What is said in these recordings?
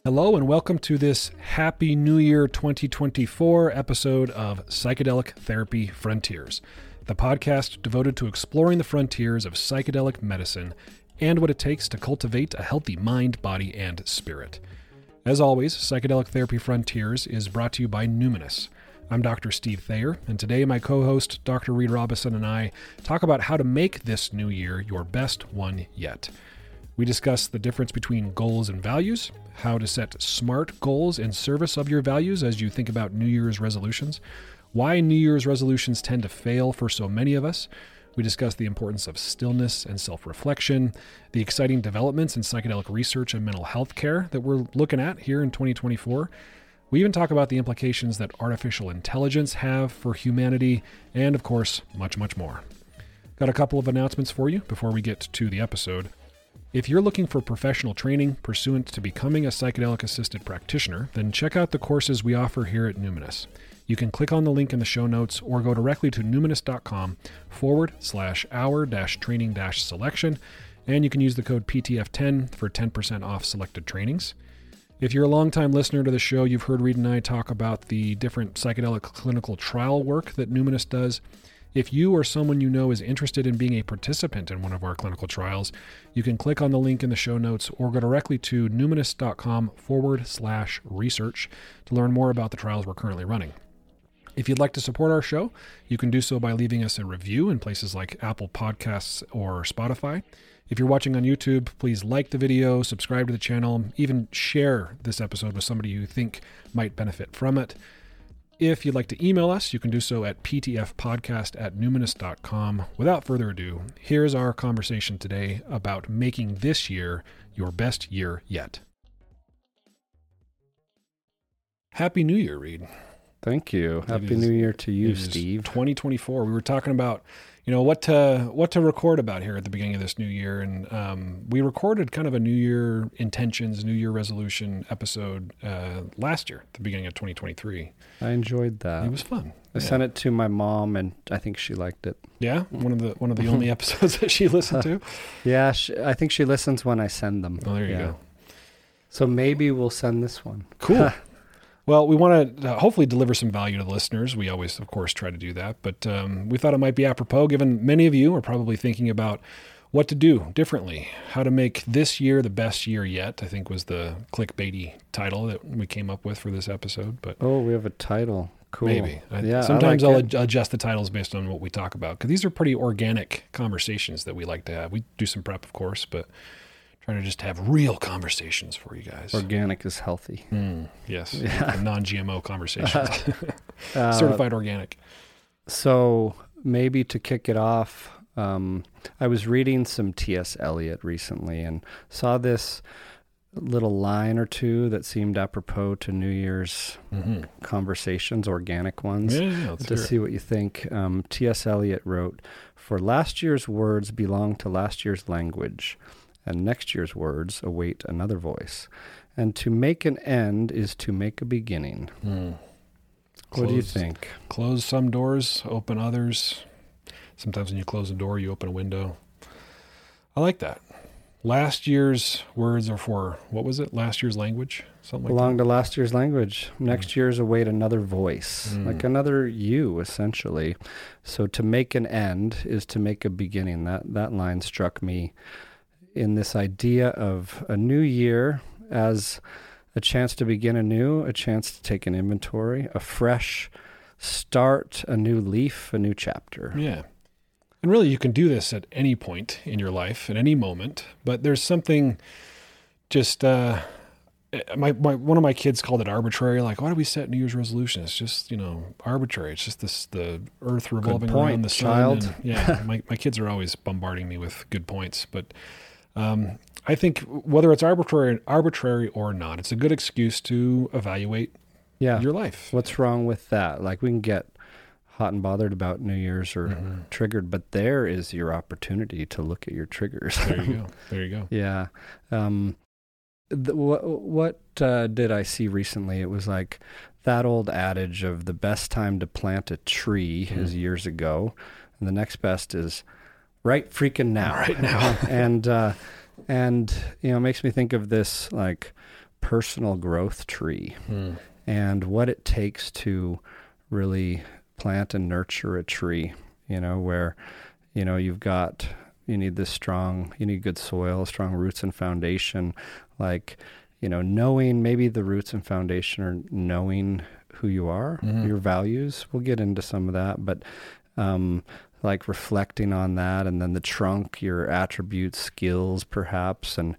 Hello and welcome to this Happy New Year 2024 episode of Psychedelic Therapy Frontiers, the podcast devoted to exploring the frontiers of psychedelic medicine and what it takes to cultivate a healthy mind, body, and spirit. As always, Psychedelic Therapy Frontiers is brought to you by Numinous. I'm Dr. Steve Thayer, and today my co-host, Dr. Reed Robison, and I talk about how to make this new year your best one yet. We discuss the difference between goals and values, how to set SMART goals in service of your values as you think about New Year's resolutions, why New Year's resolutions tend to fail for so many of us. We discuss the importance of stillness and self-reflection, the exciting developments in psychedelic research and mental health care that we're looking at here in 2024. We even talk about the implications that artificial intelligence have for humanity, and of course, much, much more. Got a couple of announcements for you before we get to the episode. If you're looking for professional training pursuant to becoming a psychedelic-assisted practitioner, then check out the courses we offer here at Numinous. You can click on the link in the show notes or go directly to numinous.com/hour-training-selection, and you can use the code PTF10 for 10% off selected trainings. If you're a longtime listener to the show, you've heard Reed and I talk about the different psychedelic clinical trial work that Numinous does. If you or someone you know is interested in being a participant in one of our clinical trials, you can click on the link in the show notes or go directly to numinous.com/research to learn more about the trials we're currently running. If you'd like to support our show, you can do so by leaving us a review in places like Apple Podcasts or Spotify. If you're watching on YouTube, please like the video, subscribe to the channel, even share this episode with somebody you think might benefit from it. If you'd like to email us, you can do so at ptfpodcast@numinous.com. Without further ado, here's our conversation today about making this year your best year yet. Happy New Year, Reed. Thank you. Happy New Year to you, Steve. 2024. We were talking about, what to record about here at the beginning of this new year, and we recorded kind of a New Year intentions, New Year resolution episode last year, at the beginning of 2023. I enjoyed that. It was fun. I sent it to my mom, and I think she liked it. Yeah, one of the only episodes that she listened to. Yeah, I think she listens when I send them. Oh, there you go. So maybe we'll send this one. Cool. Well, we want to hopefully deliver some value to the listeners. We always, of course, try to do that. But we thought it might be apropos, given many of you are probably thinking about what to do differently, how to make this year the best year yet, I think was the clickbaity title that we came up with for this episode. But we have a title. Cool. Maybe. Sometimes I'll adjust the titles based on what we talk about, because these are pretty organic conversations that we like to have. We do some prep, of course, but trying to just have real conversations for you guys. Organic is healthy. Yes. Yeah. Non-GMO conversations. Certified organic. So maybe to kick it off, I was reading some T.S. Eliot recently and saw this little line or two that seemed apropos to New Year's conversations, organic ones. Yeah, to see what you think. T.S. Eliot wrote, "For last year's words belong to last year's language, and next year's words await another voice. And to make an end is to make a beginning." What do you think? Close some doors, open others. Sometimes when you close a door, you open a window. I like that. Last year's words are for, what was it? Last year's language? Something like that. Belong to last year's language. Next year's await another voice, like another you, essentially. So to make an end is to make a beginning. That line struck me in this idea of a new year as a chance to begin anew, a chance to take an inventory, a fresh start, a new leaf, a new chapter. Yeah. And really, you can do this at any point in your life, at any moment. But there's something just, one of my kids called it arbitrary. Like, why do we set New Year's resolutions? It's just, arbitrary. It's just the earth revolving around the sun. Child. And, yeah, my kids are always bombarding me with good points. But I think whether it's arbitrary or not, it's a good excuse to evaluate your life. What's wrong with that? Like, we can get hot and bothered about New Year's or triggered, but there is your opportunity to look at your triggers. There you go. Yeah. What did I see recently? It was like that old adage of the best time to plant a tree is years ago, and the next best is right freaking now. Right now. And it makes me think of this like personal growth tree and what it takes to really plant and nurture a tree, where, you need good soil, strong roots and foundation, knowing maybe the roots and foundation are knowing who you are, your values. We'll get into some of that, but reflecting on that, and then the trunk, your attributes, skills, perhaps, and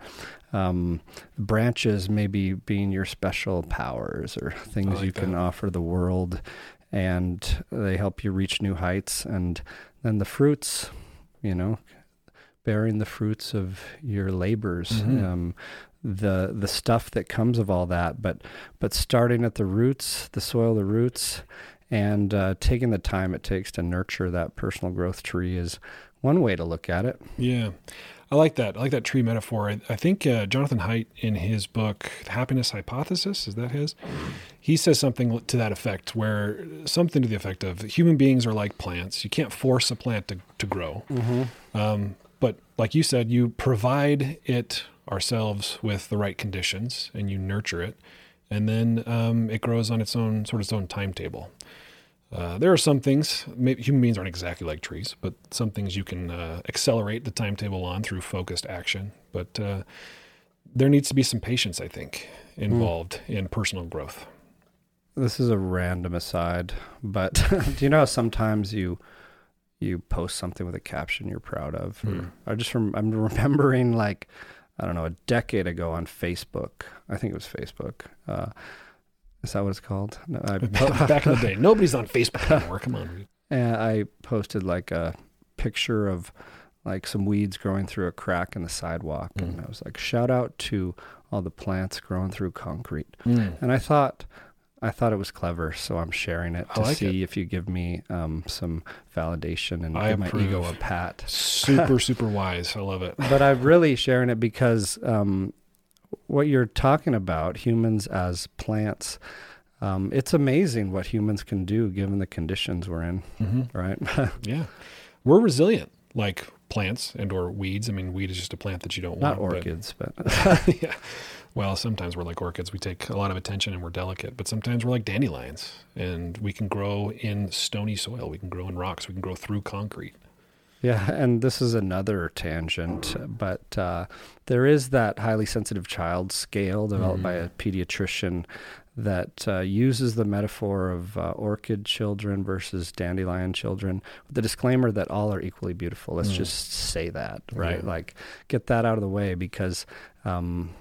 branches maybe being your special powers or things you can offer the world, and they help you reach new heights. And then the fruits, bearing the fruits of your labors, the stuff that comes of all that, but starting at the roots, the soil, the roots, and taking the time it takes to nurture that personal growth tree is one way to look at it. Yeah. I like that. I like that tree metaphor. I think Jonathan Haidt, in his book, The Happiness Hypothesis, is that his? He says something to that effect, where something to the effect of human beings are like plants. You can't force a plant to grow. But like you said, you provide it ourselves with the right conditions, and you nurture it, and then it grows on its own timetable. There are some things, maybe human beings aren't exactly like trees, but some things you can accelerate the timetable on through focused action. But there needs to be some patience, I think, involved in personal growth. This is a random aside, but do you know how sometimes you post something with a caption you're proud of? I'm remembering, a decade ago on Facebook. I think it was Facebook. Is that what it's called? No, back in the day. Nobody's on Facebook anymore. Come on. And I posted a picture of some weeds growing through a crack in the sidewalk. And I was like, shout out to all the plants growing through concrete. And I thought it was clever, so I'm sharing it to see if you give me some validation and give my ego a pat. Super, super wise. I love it. But I'm really sharing it because what you're talking about, humans as plants, it's amazing what humans can do given the conditions we're in, right? Yeah. We're resilient like plants and or weeds. I mean, weed is just a plant that you don't want. Not orchids, but yeah. Well, sometimes we're like orchids. We take a lot of attention and we're delicate, but sometimes we're like dandelions, and we can grow in stony soil. We can grow in rocks. We can grow through concrete. Yeah, and this is another tangent, but there is that highly sensitive child scale developed by a pediatrician that uses the metaphor of orchid children versus dandelion children, with the disclaimer that all are equally beautiful. Let's just say that, right? Yeah. Get that out of the way, because I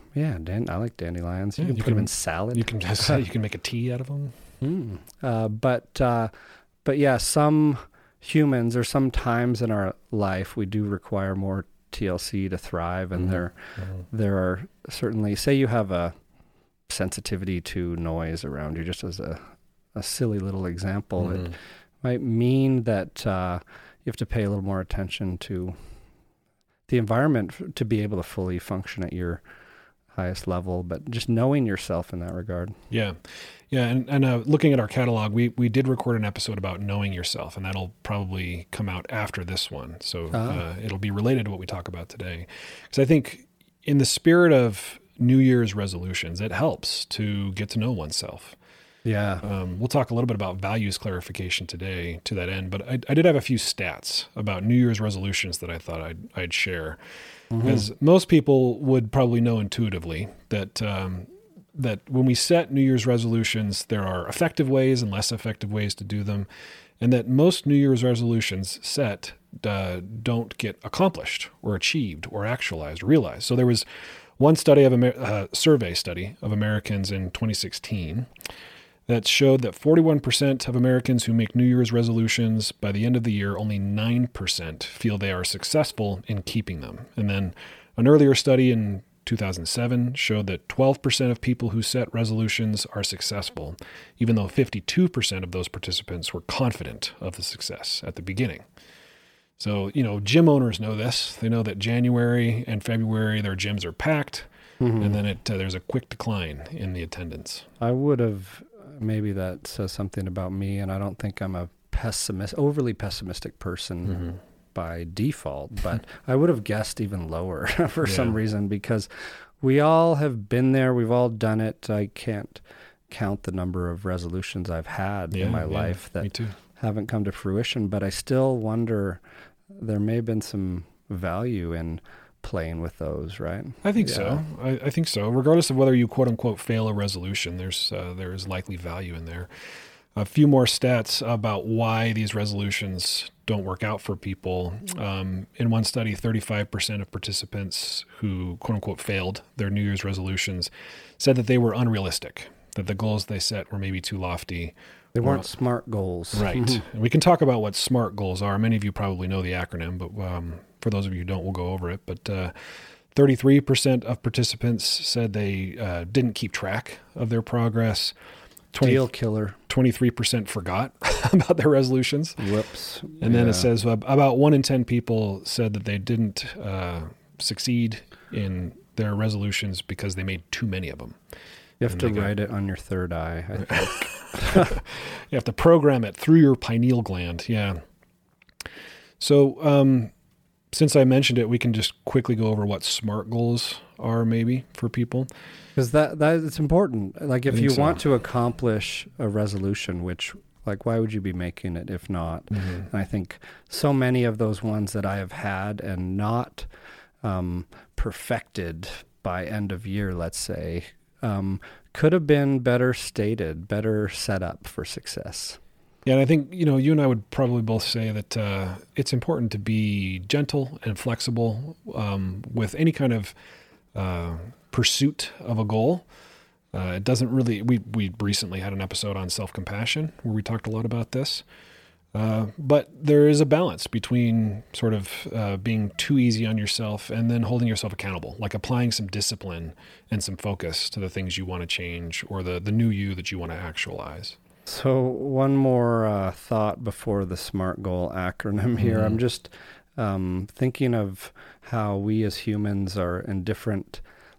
like dandelions. You can put them in salad. You can make a tea out of them. But yeah, some humans, or some times in our life, we do require more TLC to thrive, and there are certainly, say you have a sensitivity to noise around you, just as a silly little example, it might mean that you have to pay a little more attention to the environment to be able to fully function at your highest level, but just knowing yourself in that regard. Yeah. Yeah. And looking at our catalog, we did record an episode about knowing yourself, and that'll probably come out after this one. So it'll be related to what we talk about today. Because I think in the spirit of New Year's resolutions, it helps to get to know oneself. Yeah. We'll talk a little bit about values clarification today to that end, but I did have a few stats about New Year's resolutions that I thought I'd share. Because most people would probably know intuitively that that when we set New Year's resolutions, there are effective ways and less effective ways to do them, and that most New Year's resolutions set don't get accomplished or achieved or actualized or realized. So there was one study survey study of Americans in 2016 that showed that 41% of Americans who make New Year's resolutions, by the end of the year, only 9% feel they are successful in keeping them. And then an earlier study in 2007 showed that 12% of people who set resolutions are successful, even though 52% of those participants were confident of the success at the beginning. So, gym owners know this. They know that January and February, their gyms are packed, and then there's a quick decline in the attendance. I would have... Maybe that says something about me, and I don't think I'm a overly pessimistic person by default, but I would have guessed even lower for some reason, because we all have been there. We've all done it. I can't count the number of resolutions I've had in my life that haven't come to fruition, but I still wonder, there may have been some value in playing with those, right? I think so. I think so. Regardless of whether you quote unquote fail a resolution, there is likely value in there. A few more stats about why these resolutions don't work out for people. In one study, 35% of participants who quote unquote failed their New Year's resolutions said that they were unrealistic, that the goals they set were maybe too lofty. They weren't SMART goals. Right. And we can talk about what SMART goals are. Many of you probably know the acronym, but for those of you who don't, we'll go over it. But 33% of participants said they didn't keep track of their progress. Deal killer. 23% forgot about their resolutions. Whoops. And then it says about 1 in 10 people said that they didn't succeed in their resolutions because they made too many of them. You have to write it on your third eye, I think. You have to program it through your pineal gland. Yeah. So since I mentioned it, we can just quickly go over what SMART goals are maybe for people. Because that it's important. Like if you want to accomplish a resolution, which, like, why would you be making it if not? Mm-hmm. And I think so many of those ones that I have had and not perfected by end of year, let's say, could have been better stated, better set up for success. Yeah, and I think, you and I would probably both say that it's important to be gentle and flexible with any kind of pursuit of a goal. It doesn't really, we recently had an episode on self-compassion where we talked a lot about this. But there is a balance between sort of being too easy on yourself and then holding yourself accountable, like applying some discipline and some focus to the things you want to change or the new you that you want to actualize. So one more thought before the SMART goal acronym here. I'm just thinking of how we as humans are in different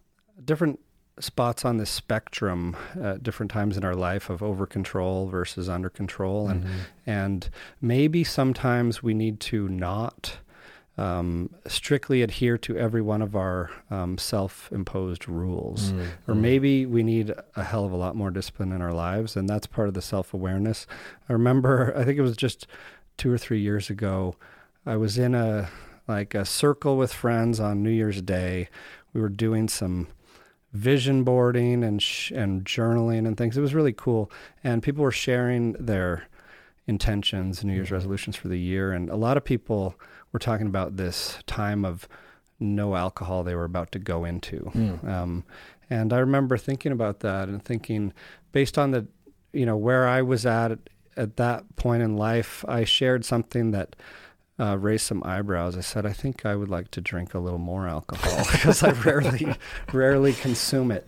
spots on the spectrum at different times in our life of over control versus under control. And maybe sometimes we need to not strictly adhere to every one of our self-imposed rules. Or maybe we need a hell of a lot more discipline in our lives, and that's part of the self-awareness. I remember, I think it was just 2 or 3 years ago, I was in a circle with friends on New Year's Day. We were doing some vision boarding and journaling and things. It was really cool. And people were sharing their intentions, New Year's resolutions for the year. And a lot of people were talking about this time of no alcohol they were about to go into. And I remember thinking about that and thinking, based on the, where I was at that point in life, I shared something that raised some eyebrows. I said, I think I would like to drink a little more alcohol because I rarely consume it.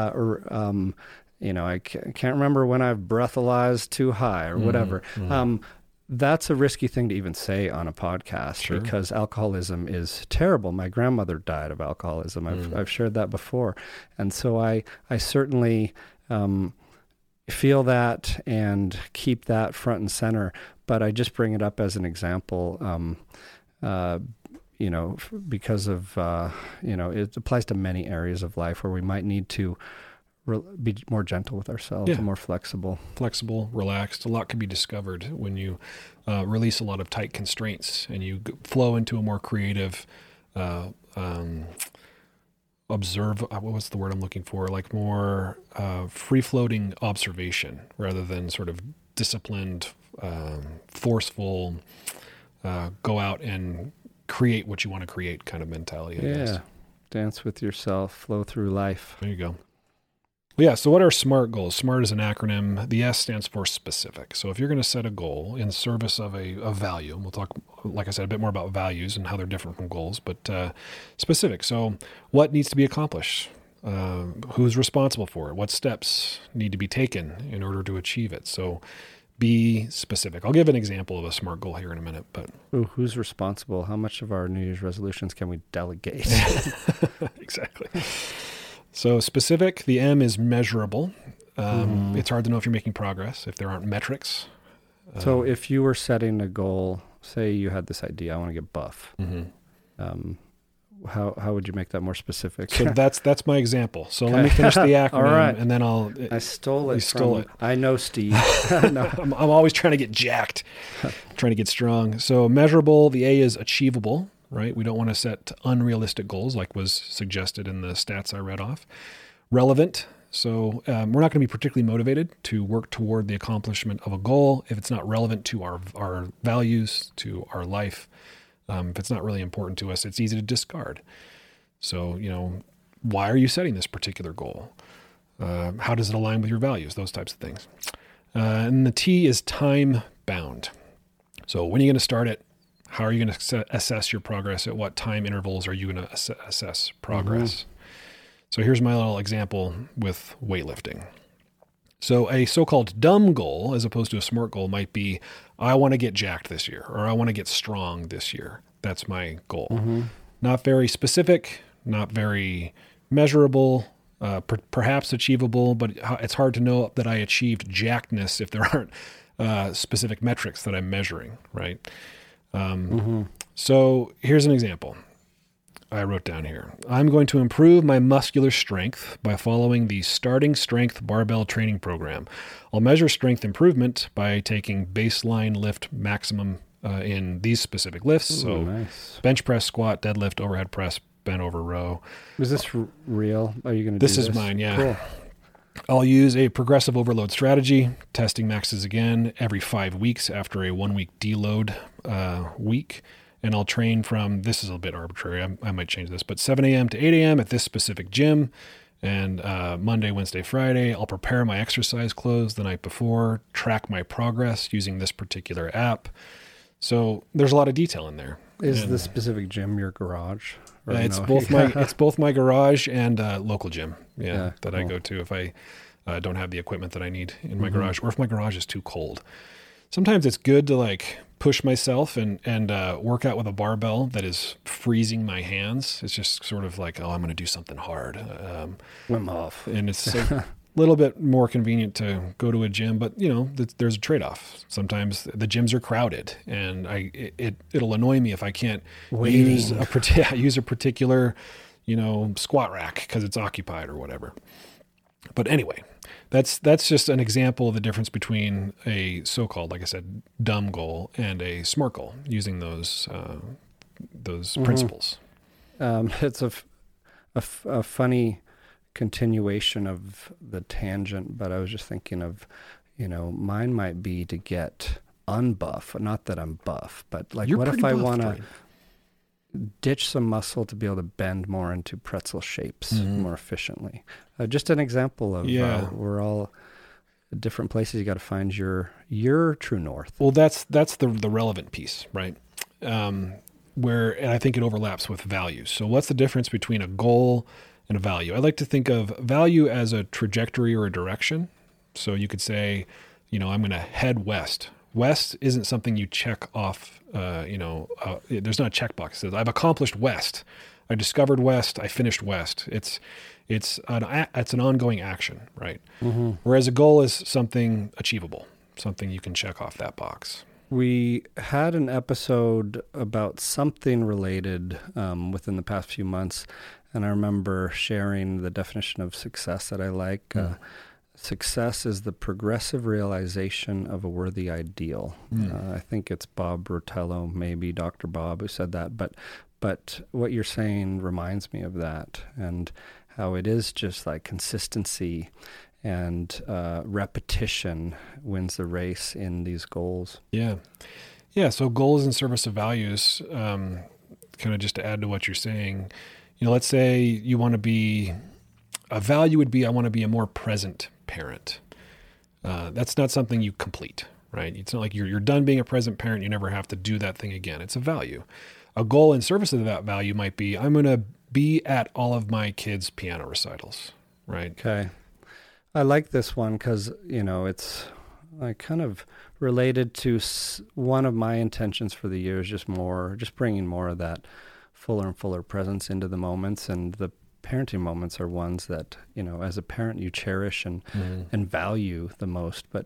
I can't remember when I've breathalyzed too high or whatever. That's a risky thing to even say on a podcast because alcoholism is terrible. My grandmother died of alcoholism. I've shared that before. And so I certainly feel that and keep that front and center. But I just bring it up as an example, because of, it applies to many areas of life where we might need to be more gentle with ourselves and more flexible. Flexible, relaxed. A lot can be discovered when you release a lot of tight constraints and you flow into a more creative, what's the word I'm looking for? Like more free-floating observation rather than sort of disciplined, forceful, go out and create what you want to create kind of mentality, I guess. Dance with yourself, flow through life. There you go. Yeah, so what are SMART goals? SMART is an acronym. The S stands for specific. So if you're going to set a goal in service of a value, and we'll talk, like I said, a bit more about values and how they're different from goals, but specific. So what needs to be accomplished? Who's responsible for it? What steps need to be taken in order to achieve it? So be specific. I'll give an example of a SMART goal here in a minute. But who's responsible? How much of our New Year's resolutions can we delegate? Exactly. So specific, the M is measurable. It's hard to know if you're making progress if there aren't metrics. So if you were setting a goal, say you had this idea, I want to get buff. how would you make that more specific? So that's my example. So let me finish the acronym, All right. and then I stole it. You stole it. I know, Steve. No. I'm always trying to get jacked, trying to get strong. So measurable, the A is achievable, right? We don't want to set unrealistic goals like was suggested in the stats I read off. Relevant. So we're not going to be particularly motivated to work toward the accomplishment of a goal if it's not relevant to our values, to our life. If it's not really important to us, it's easy to discard. So, why are you setting this particular goal? How does it align with your values? Those types of things. And the T is time bound. So when are you going to start it? How are you going to assess your progress? At what time intervals are you going to assess progress? Mm-hmm. So here's my little example with weightlifting. So a so-called dumb goal, as opposed to a smart goal, might be, I want to get jacked this year, or I want to get strong this year. That's my goal. Mm-hmm. Not very specific, not very measurable, perhaps achievable, but it's hard to know that I achieved jackedness if there aren't specific metrics that I'm measuring, right? So here's an example. I wrote down here. I'm going to improve my muscular strength by following the Starting Strength Barbell Training Program. I'll measure strength improvement by taking baseline lift maximum in these specific lifts. So nice. Bench press, squat, deadlift, overhead press, bent over row. Is this real? Are you going to do this? This is mine, yeah. Cool. I'll use a progressive overload strategy, testing maxes again every 5 weeks after a 1 week deload week. And I'll train from, this is a bit arbitrary, I might change this, but 7 a.m. to 8 a.m. at this specific gym. And Monday, Wednesday, Friday, I'll prepare my exercise clothes the night before, track my progress using this particular app. So there's a lot of detail in there. Is the specific gym your garage? It's both my garage and local gym that cool. I go to if I don't have the equipment that I need in my garage, or if my garage is too cold. Sometimes it's good to push myself and work out with a barbell that is freezing my hands. It's just sort of like, I'm going to do something hard. Wim Hof. And it's a little bit more convenient to go to a gym, but there's a trade-off. Sometimes the gyms are crowded, and it'll annoy me if I can't use a particular, squat rack because it's occupied or whatever. But anyway, that's just an example of the difference between a so-called, like I said, dumb goal and a smart goal, using those principles. It's a funny continuation of the tangent, but I was just thinking of, mine might be to get unbuff. Not that I'm buff, but what if I want to ditch some muscle to be able to bend more into pretzel shapes more efficiently? Just an example of we're all at different places. You got to find your true north. Well, that's the relevant piece, right? And I think it overlaps with values. So what's the difference between a goal and a value? I like to think of value as a trajectory or a direction. So you could say, I'm going to head west. West isn't something you check off. There's not a checkbox that says I've accomplished west. I discovered west. I finished west. It's an ongoing action, right? Mm-hmm. Whereas a goal is something achievable, something you can check off that box. We had an episode about something related within the past few months, and I remember sharing the definition of success that I like. Success is the progressive realization of a worthy ideal. I think it's Bob Rotello, maybe Dr. Bob, who said that. But what you're saying reminds me of that, and how it is just like consistency and repetition wins the race in these goals. Yeah. So goals in service of values, kind of just to add to what you're saying, let's say you want to be, a value would be, I want to be a more present parent. That's not something you complete, right? It's not like you're done being a present parent. You never have to do that thing again. It's a value. A goal in service of that value might be, I'm going to be at all of my kids' piano recitals, right? Okay. I like this one because, it's kind of related to one of my intentions for the year is just bringing more of that fuller and fuller presence into the moments, and the parenting moments are ones that, as a parent you cherish and value the most. But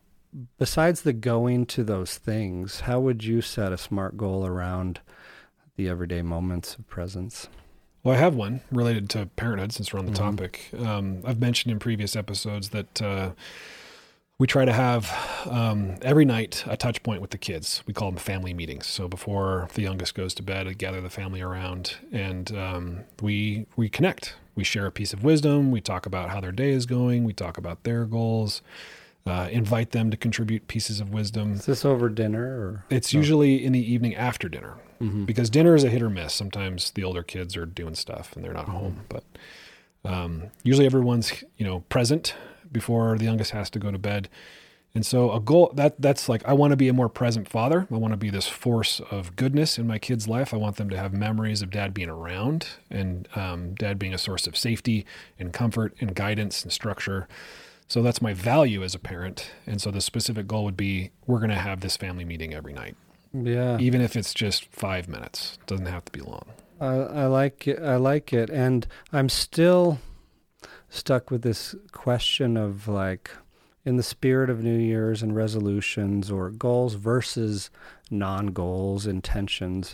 besides the going to those things, how would you set a SMART goal around the everyday moments of presence. Well, I have one related to parenthood since we're on the topic. I've mentioned in previous episodes that we try to have every night a touch point with the kids. We call them family meetings. So before the youngest goes to bed, I gather the family around and we connect. We share a piece of wisdom. We talk about how their day is going. We talk about their goals. Invite them to contribute pieces of wisdom. Is this over dinner? Or? It's usually in the evening after dinner, because dinner is a hit or miss. Sometimes the older kids are doing stuff and they're not home, but usually everyone's present before the youngest has to go to bed. And so a goal that's like, I want to be a more present father. I want to be this force of goodness in my kids' life. I want them to have memories of dad being around and dad being a source of safety and comfort and guidance and structure. So that's my value as a parent. And so the specific goal would be, we're going to have this family meeting every night. Yeah. Even if it's just 5 minutes. It doesn't have to be long. I like it. And I'm still stuck with this question of like, in the spirit of New Year's and resolutions or goals versus non-goals, intentions,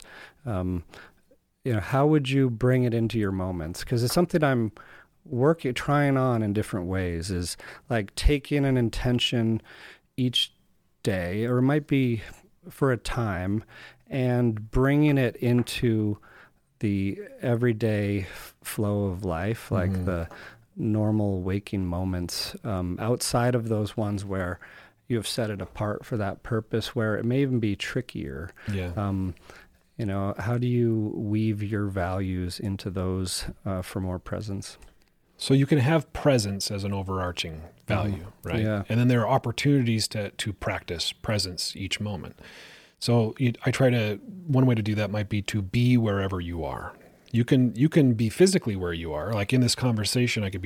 how would you bring it into your moments? Because it's something I'm trying on in different ways, is like taking an intention each day, or it might be for a time, and bringing it into the everyday flow of life, like the normal waking moments, outside of those ones where you have set it apart for that purpose, where it may even be trickier. Yeah. How do you weave your values into those for more presence? So you can have presence as an overarching value, right? Yeah. And then there are opportunities to practice presence each moment. So one way to do that might be to be wherever you are. You can be physically where you are. Like in this conversation, I could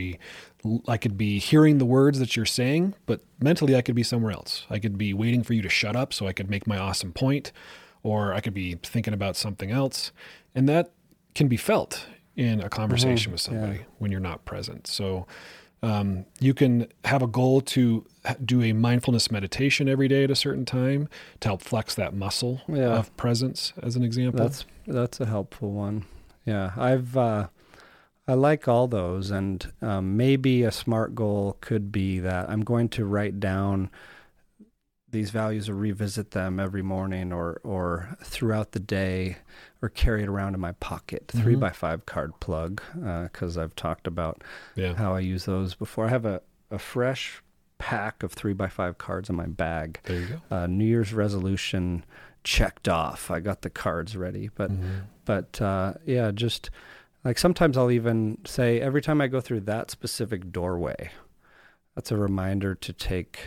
be hearing the words that you're saying, but mentally I could be somewhere else. I could be waiting for you to shut up so I could make my awesome point, or I could be thinking about something else. And that can be felt in a conversation with somebody when you're not present. So you can have a goal to do a mindfulness meditation every day at a certain time to help flex that muscle of presence, as an example. That's a helpful one. Yeah, I like all those, and maybe a SMART goal could be that I'm going to write down these values or revisit them every morning or throughout the day, or carry it around in my pocket. 3x5 card plug, because I've talked about how I use those before. I have a fresh pack of 3x5 cards in my bag. There you go. New Year's resolution checked off. I got the cards ready. But just like sometimes I'll even say, every time I go through that specific doorway, that's a reminder to take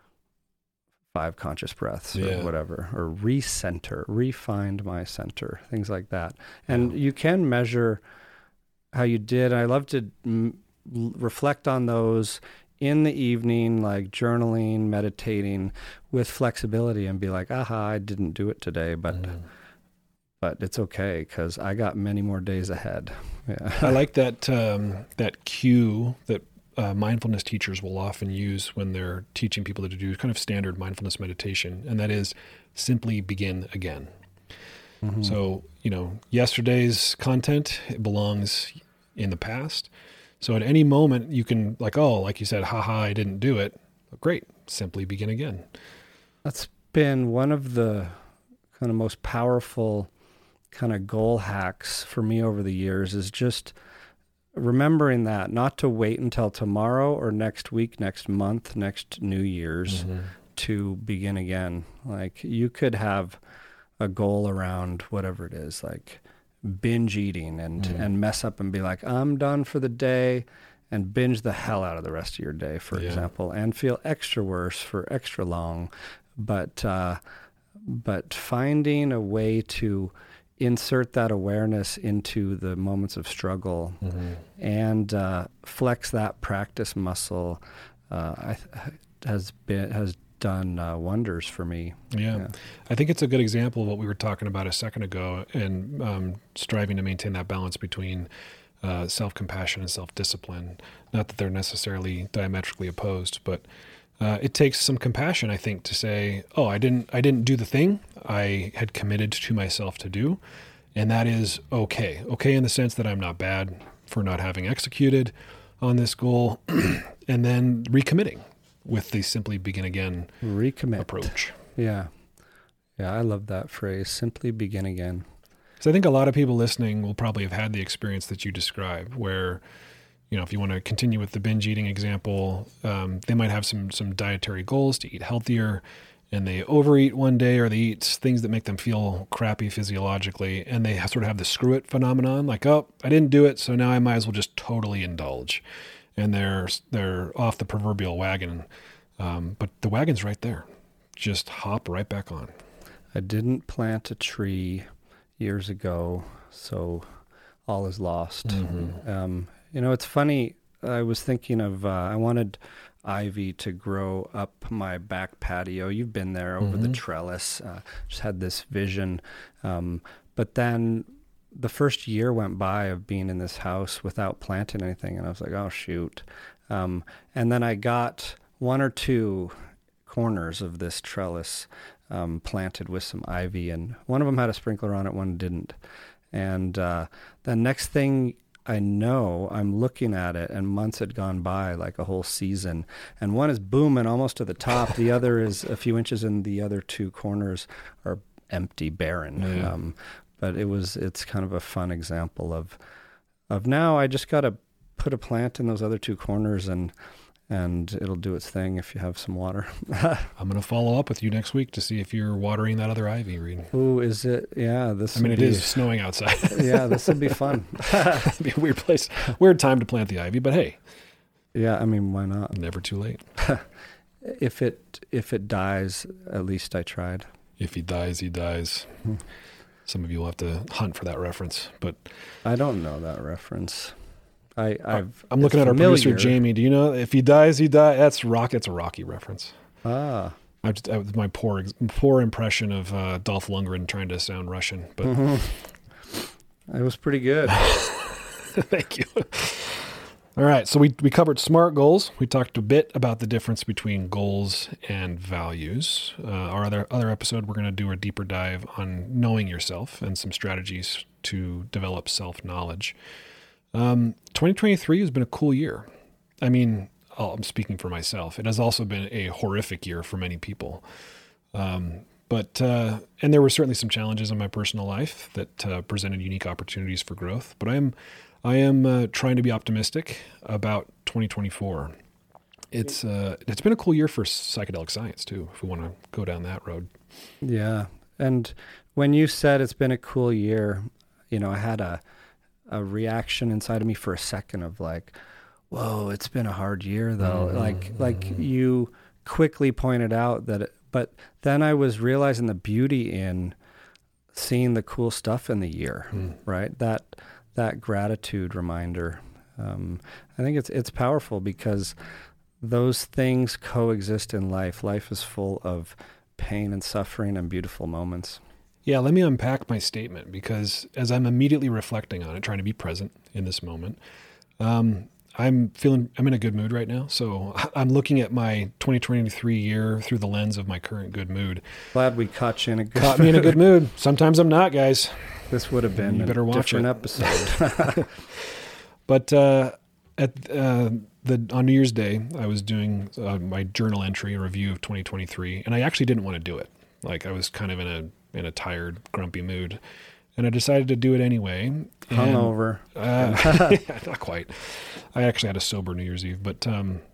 5 conscious breaths or whatever, or refind my center, things like that. And you can measure how you did. I love to reflect on those in the evening, like journaling, meditating with flexibility, and be like, I didn't do it today, but it's okay because I got many more days ahead. Yeah. I like that cue that mindfulness teachers will often use when they're teaching people to do kind of standard mindfulness meditation, and that is simply begin again. So, yesterday's content, it belongs in the past. So at any moment you can like you said, I didn't do it. Great. Simply begin again. That's been one of the kind of most powerful kind of goal hacks for me over the years, is just remembering that, not to wait until tomorrow or next week, next month, next New Year's to begin again. Like you could have a goal around whatever it is, like binge eating and mess up and be like, I'm done for the day, and binge the hell out of the rest of your day, for example, and feel extra worse for extra long. But finding a way to insert that awareness into the moments of struggle and flex that practice muscle has done wonders for me. Yeah. I think it's a good example of what we were talking about a second ago, and striving to maintain that balance between self-compassion and self-discipline. Not that they're necessarily diametrically opposed, but it takes some compassion, I think, to say, I didn't do the thing I had committed to myself to do, And that is okay. Okay in the sense that I'm not bad for not having executed on this goal, and then recommitting with the simply begin again approach. Yeah. Yeah, I love that phrase, simply begin again. So I think a lot of people listening will probably have had the experience that you described where, if you want to continue with the binge eating example, they might have some dietary goals to eat healthier, and they overeat one day, or they eat things that make them feel crappy physiologically, and they sort of have the screw it phenomenon, like, oh, I didn't do it, so now I might as well just totally indulge. And they're off the proverbial wagon. But the wagon's right there. Just hop right back on. I didn't plant a tree years ago, so all is lost. Mm-hmm. It's funny. I was thinking of, I wanted ivy to grow up my back patio. You've been there over the trellis. Just had this vision. But then the first year went by of being in this house without planting anything. And I was like, oh, shoot. And then I got one or two corners of this trellis planted with some ivy. And one of them had a sprinkler on it, one didn't. And the next thing I know, I'm looking at it, and months had gone by, like a whole season. And one is booming almost to the top. The other is a few inches, and the other two corners are empty, barren. Yeah. But it's kind of a fun example of now I just got to put a plant in those other two corners, and it'll do its thing if you have some water. I'm going to follow up with you next week to see if you're watering that other ivy, Reed. Ooh, is it? Yeah, it is snowing outside. Yeah, this would be fun. It'd be a weird time to plant the ivy, but hey. Yeah, why not? Never too late. If it dies, at least I tried. If he dies, he dies. Some of you will have to hunt for that reference, but I don't know that reference. I'm looking at our producer Jamie. Do you know if he dies, he dies? That's a Rocky reference. Ah, was my poor impression of Dolph Lundgren trying to sound Russian, but it was pretty good. Thank you. All right, so we covered SMART goals. We talked a bit about the difference between goals and values. Our other episode, we're going to do a deeper dive on knowing yourself and some strategies to develop self-knowledge. 2023 has been a cool year. I'm speaking for myself. It has also been a horrific year for many people. But there were certainly some challenges in my personal life that presented unique opportunities for growth. But I am trying to be optimistic about 2024. It's been a cool year for psychedelic science too, if we want to go down that road. Yeah. And when you said it's been a cool year, I had a reaction inside of me for a second of like, whoa, it's been a hard year though. Like you quickly pointed out but then I was realizing the beauty in seeing the cool stuff in the year, right? That gratitude reminder. I think it's powerful because those things coexist in life. Life is full of pain and suffering and beautiful moments. Yeah, let me unpack my statement, because as I'm immediately reflecting on it, trying to be present in this moment, I'm in a good mood right now. So I'm looking at my 2023 year through the lens of my current good mood. Glad we caught you in a good mood. Caught me in a good mood. Sometimes I'm not, guys. This would have been a different episode. But on New Year's Day, I was doing my journal entry, a review of 2023, and I actually didn't want to do it. Like, I was kind of in a tired, grumpy mood, and I decided to do it anyway. Hungover. Not quite. I actually had a sober New Year's Eve, but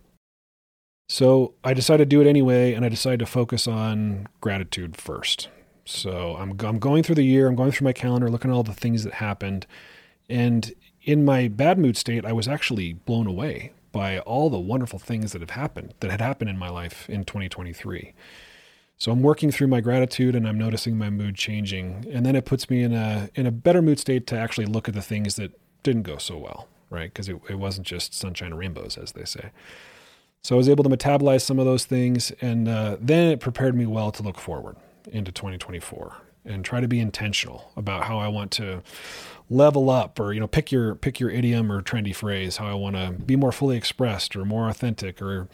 so I decided to do it anyway, and I decided to focus on gratitude first. So I'm going through the year, I'm going through my calendar, looking at all the things that happened, and in my bad mood state, I was actually blown away by all the wonderful things that had happened in my life in 2023. So I'm working through my gratitude, and I'm noticing my mood changing, and then it puts me in a better mood state to actually look at the things that didn't go so well, right? Because it wasn't just sunshine and rainbows, as they say. So I was able to metabolize some of those things, and then it prepared me well to look forward into 2024 and try to be intentional about how I want to level up, or pick your idiom or trendy phrase, how I want to be more fully expressed or more authentic, or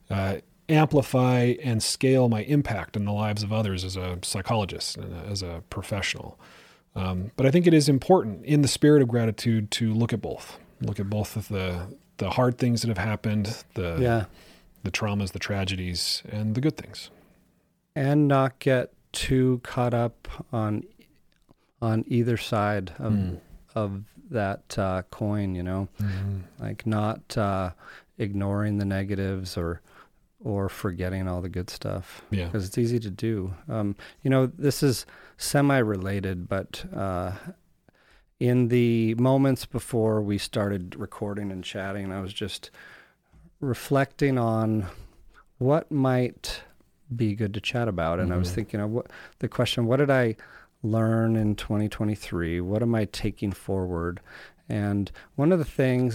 amplify and scale my impact in the lives of others as a psychologist and as a professional. But I think it is important in the spirit of gratitude to look at both of the hard things that have happened, the traumas, the tragedies, and the good things. And not get too caught up on either side of that coin, like not ignoring the negatives or forgetting all the good stuff. Yeah. Because it's easy to do. This is semi-related, but in the moments before we started recording and chatting, I was just reflecting on what might be good to chat about. And I was thinking of the question, what did I learn in 2023? What am I taking forward? And one of the things,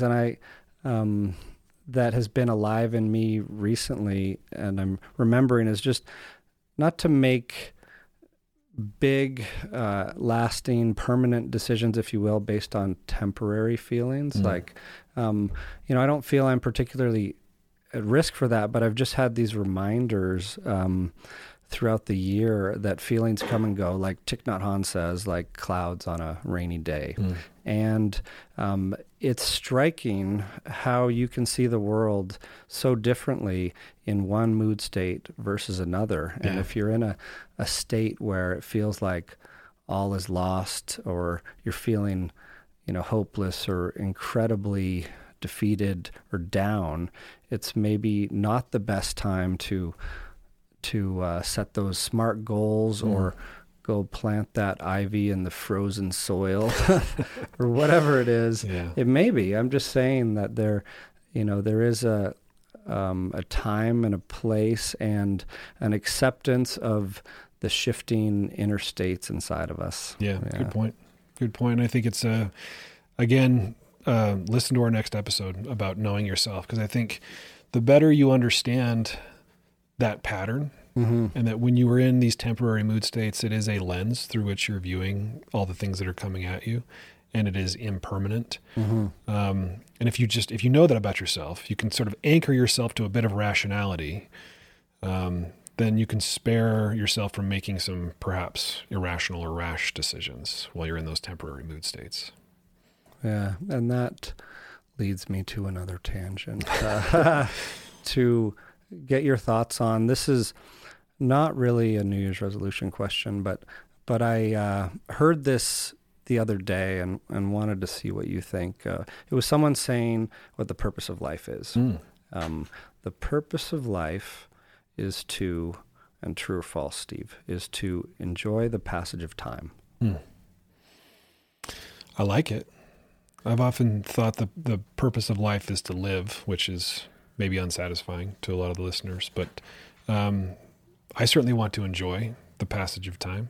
that has been alive in me recently, and I'm remembering, is just not to make big, lasting, permanent decisions, if you will, based on temporary feelings. Like, I don't feel I'm particularly at risk for that, but I've just had these reminders throughout the year that feelings come and go, like Thich Nhat Hanh says, like clouds on a rainy day. And it's striking how you can see the world so differently in one mood state versus another. And if you're in a state where it feels like all is lost, or you're feeling, hopeless or incredibly defeated or down, it's maybe not the best time to set those SMART goals or go plant that ivy in the frozen soil or whatever it is. Yeah. It may be. I'm just saying that there is a time and a place and an acceptance of the shifting inner states inside of us. Yeah. Good point. I think it's listen to our next episode about knowing yourself, because I think the better you understand that pattern, and that when you are in these temporary mood states, it is a lens through which you're viewing all the things that are coming at you, and it is impermanent. And if you know that about yourself, you can sort of anchor yourself to a bit of rationality, then you can spare yourself from making some perhaps irrational or rash decisions while you're in those temporary mood states. Yeah, and that leads me to another tangent to get your thoughts on. This is not really a New Year's resolution question, but I heard this the other day and wanted to see what you think. It was someone saying what the purpose of life is. The purpose of life is to, and true or false, Steve, is to enjoy the passage of time. I like it. I've often thought the purpose of life is to live, which is maybe unsatisfying to a lot of the listeners, but I certainly want to enjoy the passage of time.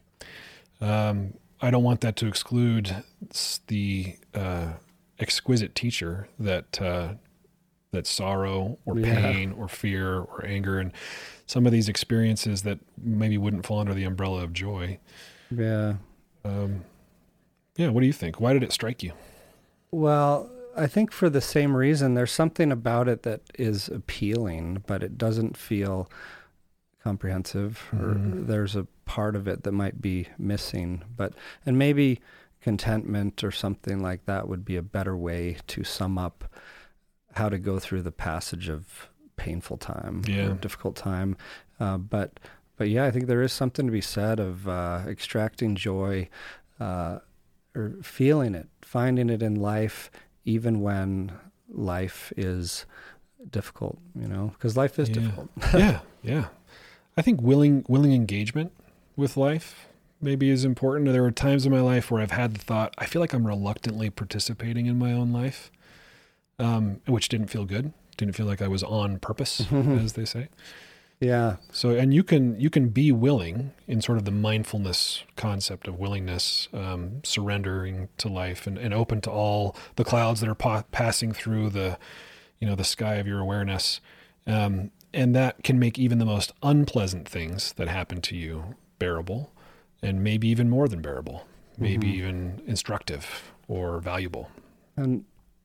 I don't want that to exclude the exquisite teacher that sorrow or pain or fear or anger and some of these experiences that maybe wouldn't fall under the umbrella of joy. Yeah. What do you think? Why did it strike you? Well, I think for the same reason. There's something about it that is appealing, but it doesn't feel comprehensive, or there's a part of it that might be missing. And maybe contentment or something like that would be a better way to sum up how to go through the passage of painful time or difficult time. But yeah, I think there is something to be said of extracting joy, or feeling it, finding it in life, even when life is difficult, because life is difficult. Yeah. I think willing engagement with life maybe is important. There were times in my life where I've had the thought, I feel like I'm reluctantly participating in my own life, which didn't feel good. Didn't feel like I was on purpose, as they say. Yeah. So, and you can be willing in sort of the mindfulness concept of willingness, surrendering to life and open to all the clouds that are passing through the sky of your awareness. And that can make even the most unpleasant things that happen to you bearable, and maybe even more than bearable, maybe even instructive or valuable. And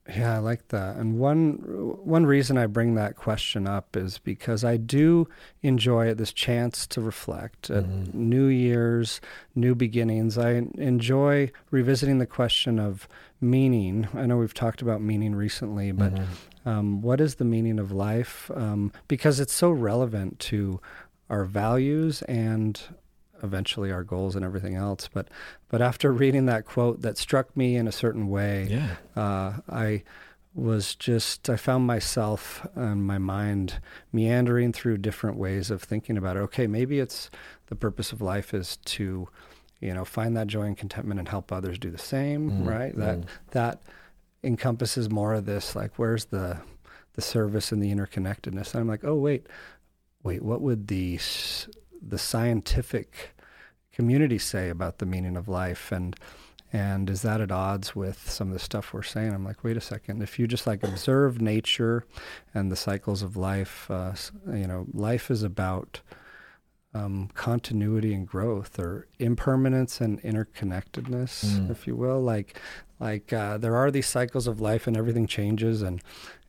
Yeah, I like that. And one reason I bring that question up is because I do enjoy this chance to reflect at New Year's, new beginnings. I enjoy revisiting the question of meaning. I know we've talked about meaning recently, but what is the meaning of life? Because it's so relevant to our values and eventually our goals and everything else. But after reading that quote that struck me in a certain way, I found myself and my mind meandering through different ways of thinking about it. Okay, maybe it's the purpose of life is to, find that joy and contentment and help others do the same, right? That encompasses more of this, like, where's the service and the interconnectedness? And I'm like, oh, wait, what would the scientific community say about the meaning of life, and is that at odds with some of the stuff we're saying? I'm like, wait a second. If you just observe nature and the cycles of life, life is about continuity and growth, or impermanence and interconnectedness, if you will. There are these cycles of life, and everything changes, and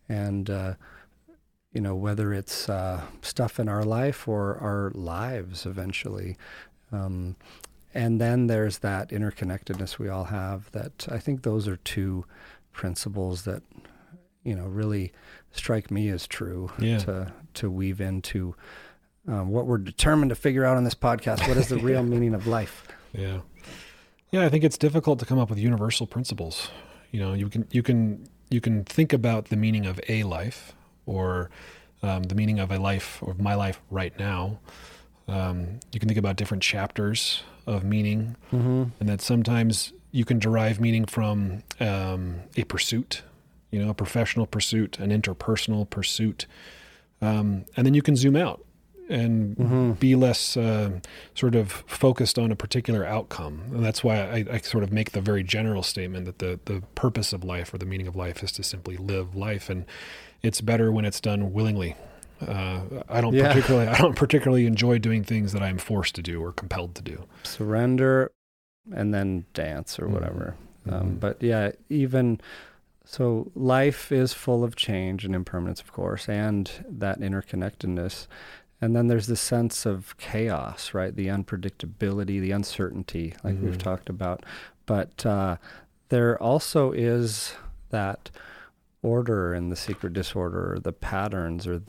whether it's stuff in our life or our lives eventually. And then there's that interconnectedness we all have. That I think those are two principles that, really strike me as true to weave into what we're determined to figure out on this podcast. What is the real meaning of life? Yeah. I think it's difficult to come up with universal principles. You can think about the meaning of a life, or the meaning of a life, or my life right now. You can think about different chapters of meaning, and that sometimes you can derive meaning from a pursuit, a professional pursuit, an interpersonal pursuit, and then you can zoom out and be less sort of focused on a particular outcome. And that's why I sort of make the very general statement that the purpose of life, or the meaning of life, is to simply live life, and it's better when it's done willingly. I don't particularly enjoy doing things that I'm forced to do or compelled to do. Surrender, and then dance or whatever. But yeah, even so, life is full of change and impermanence, of course, and that interconnectedness. And then there's this sense of chaos, right? The unpredictability, the uncertainty, like we've talked about. But there also is that order and the secret disorder, or the patterns, or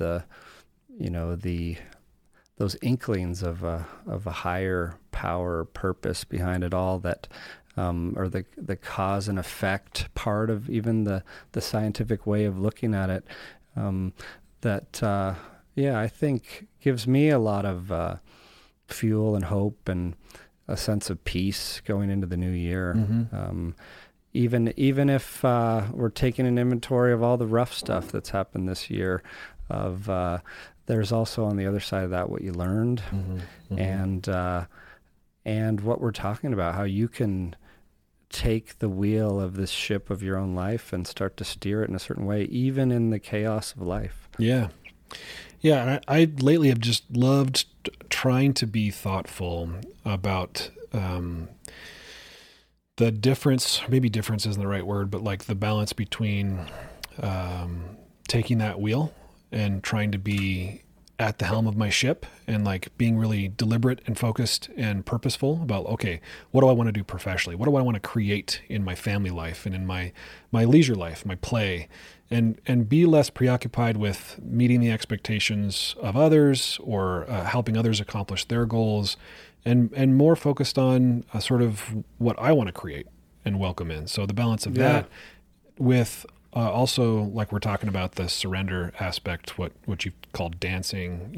those inklings of a higher power, purpose behind it all, that or the cause and effect part of even the scientific way of looking at it, I think gives me a lot of fuel and hope and a sense of peace going into the new year. Even if we're taking an inventory of all the rough stuff that's happened this year, there's also on the other side of that what you learned, and what we're talking about, how you can take the wheel of this ship of your own life and start to steer it in a certain way, even in the chaos of life. Yeah. And I lately have just loved trying to be thoughtful about the difference, maybe difference isn't the right word, but the balance between taking that wheel and trying to be at the helm of my ship, and being really deliberate and focused and purposeful about, okay, what do I want to do professionally? What do I want to create in my family life and in my leisure life, my play, and be less preoccupied with meeting the expectations of others, or helping others accomplish their goals, and more focused on sort of what I want to create and welcome in. So the balance of that with also, we're talking about the surrender aspect, what you called dancing,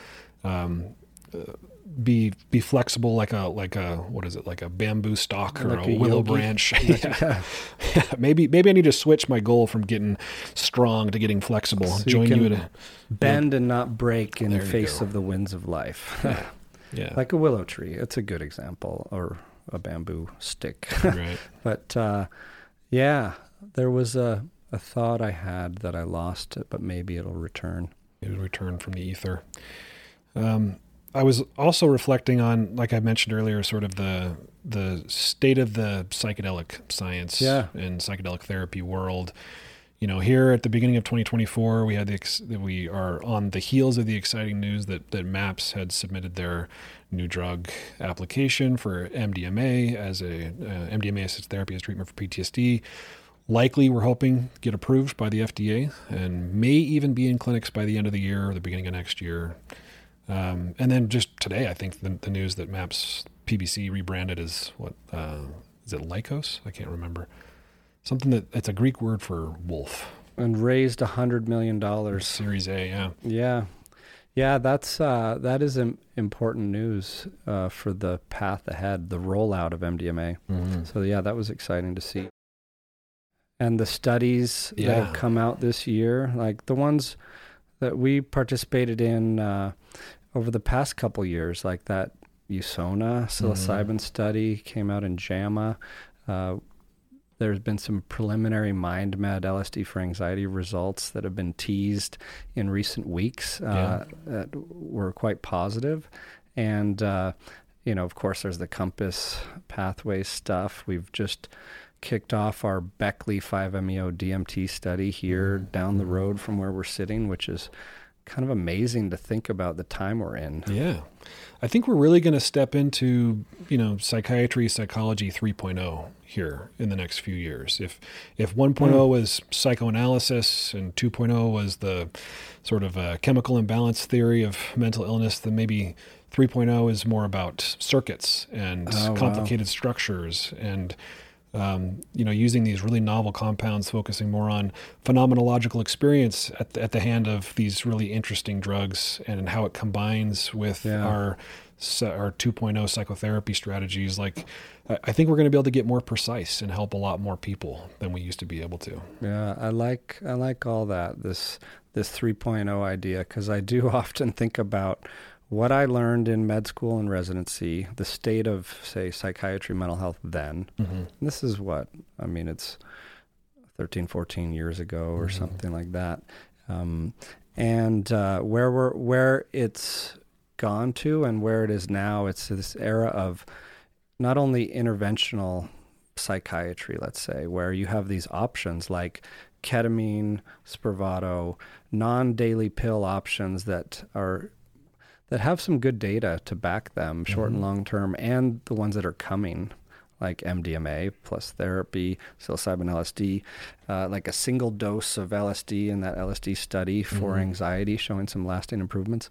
be flexible like a what is it, like a bamboo stalk or a willow branch. Maybe I need to switch my goal from getting strong to getting flexible. So Join you at a bend and not break in the face of the winds of life. Yeah. Like a willow tree. It's a good example, or a bamboo stick. Right. But there was a thought I had that I lost, but maybe it'll return. It will return from the ether. I was also reflecting on, like I mentioned earlier, sort of the state of the psychedelic science and psychedelic therapy world. here at the beginning of 2024, we are on the heels of the exciting news that MAPS had submitted their new drug application for MDMA as a MDMA-assisted therapy as treatment for PTSD. Likely, we're hoping get approved by the FDA and may even be in clinics by the end of the year or the beginning of next year. And then just today, I think the news that MAPS PBC rebranded as is it Lykos? I can't remember. Something it's a Greek word for wolf. And raised $100 million. Series A, yeah. Yeah. Yeah, that is important news for the path ahead, the rollout of MDMA. Mm-hmm. So yeah, that was exciting to see. And the studies that have come out this year, like the ones that we participated in over the past couple years, like that USONA psilocybin study came out in JAMA. There's been some preliminary MindMed LSD for anxiety results that have been teased in recent weeks that were quite positive. And, of course, there's the Compass pathway stuff. We've just kicked off our Beckley 5-MeO DMT study here down the road from where we're sitting, which is kind of amazing to think about the time we're in. Yeah. I think we're really going to step into, psychiatry, psychology 3.0 here in the next few years. If 1.0 was psychoanalysis and 2.0 was the sort of chemical imbalance theory of mental illness, then maybe 3.0 is more about circuits and complicated structures and using these really novel compounds, focusing more on phenomenological experience at the hand of these really interesting drugs and how it combines with our 2.0 psychotherapy strategies. Like, I think we're going to be able to get more precise and help a lot more people than we used to be able to. Yeah, I like all that, this 3.0 idea, because I do often think about what I learned in med school and residency, the state of, say, psychiatry, mental health then. Mm-hmm. This is it's 13, 14 years ago or something like that. And where it's gone to and where it is now, it's this era of not only interventional psychiatry, let's say, where you have these options like ketamine, Spravato, non-daily pill options that have some good data to back them, short and long term, and the ones that are coming, like MDMA plus therapy, psilocybin LSD, like a single dose of LSD in that LSD study for anxiety, showing some lasting improvements.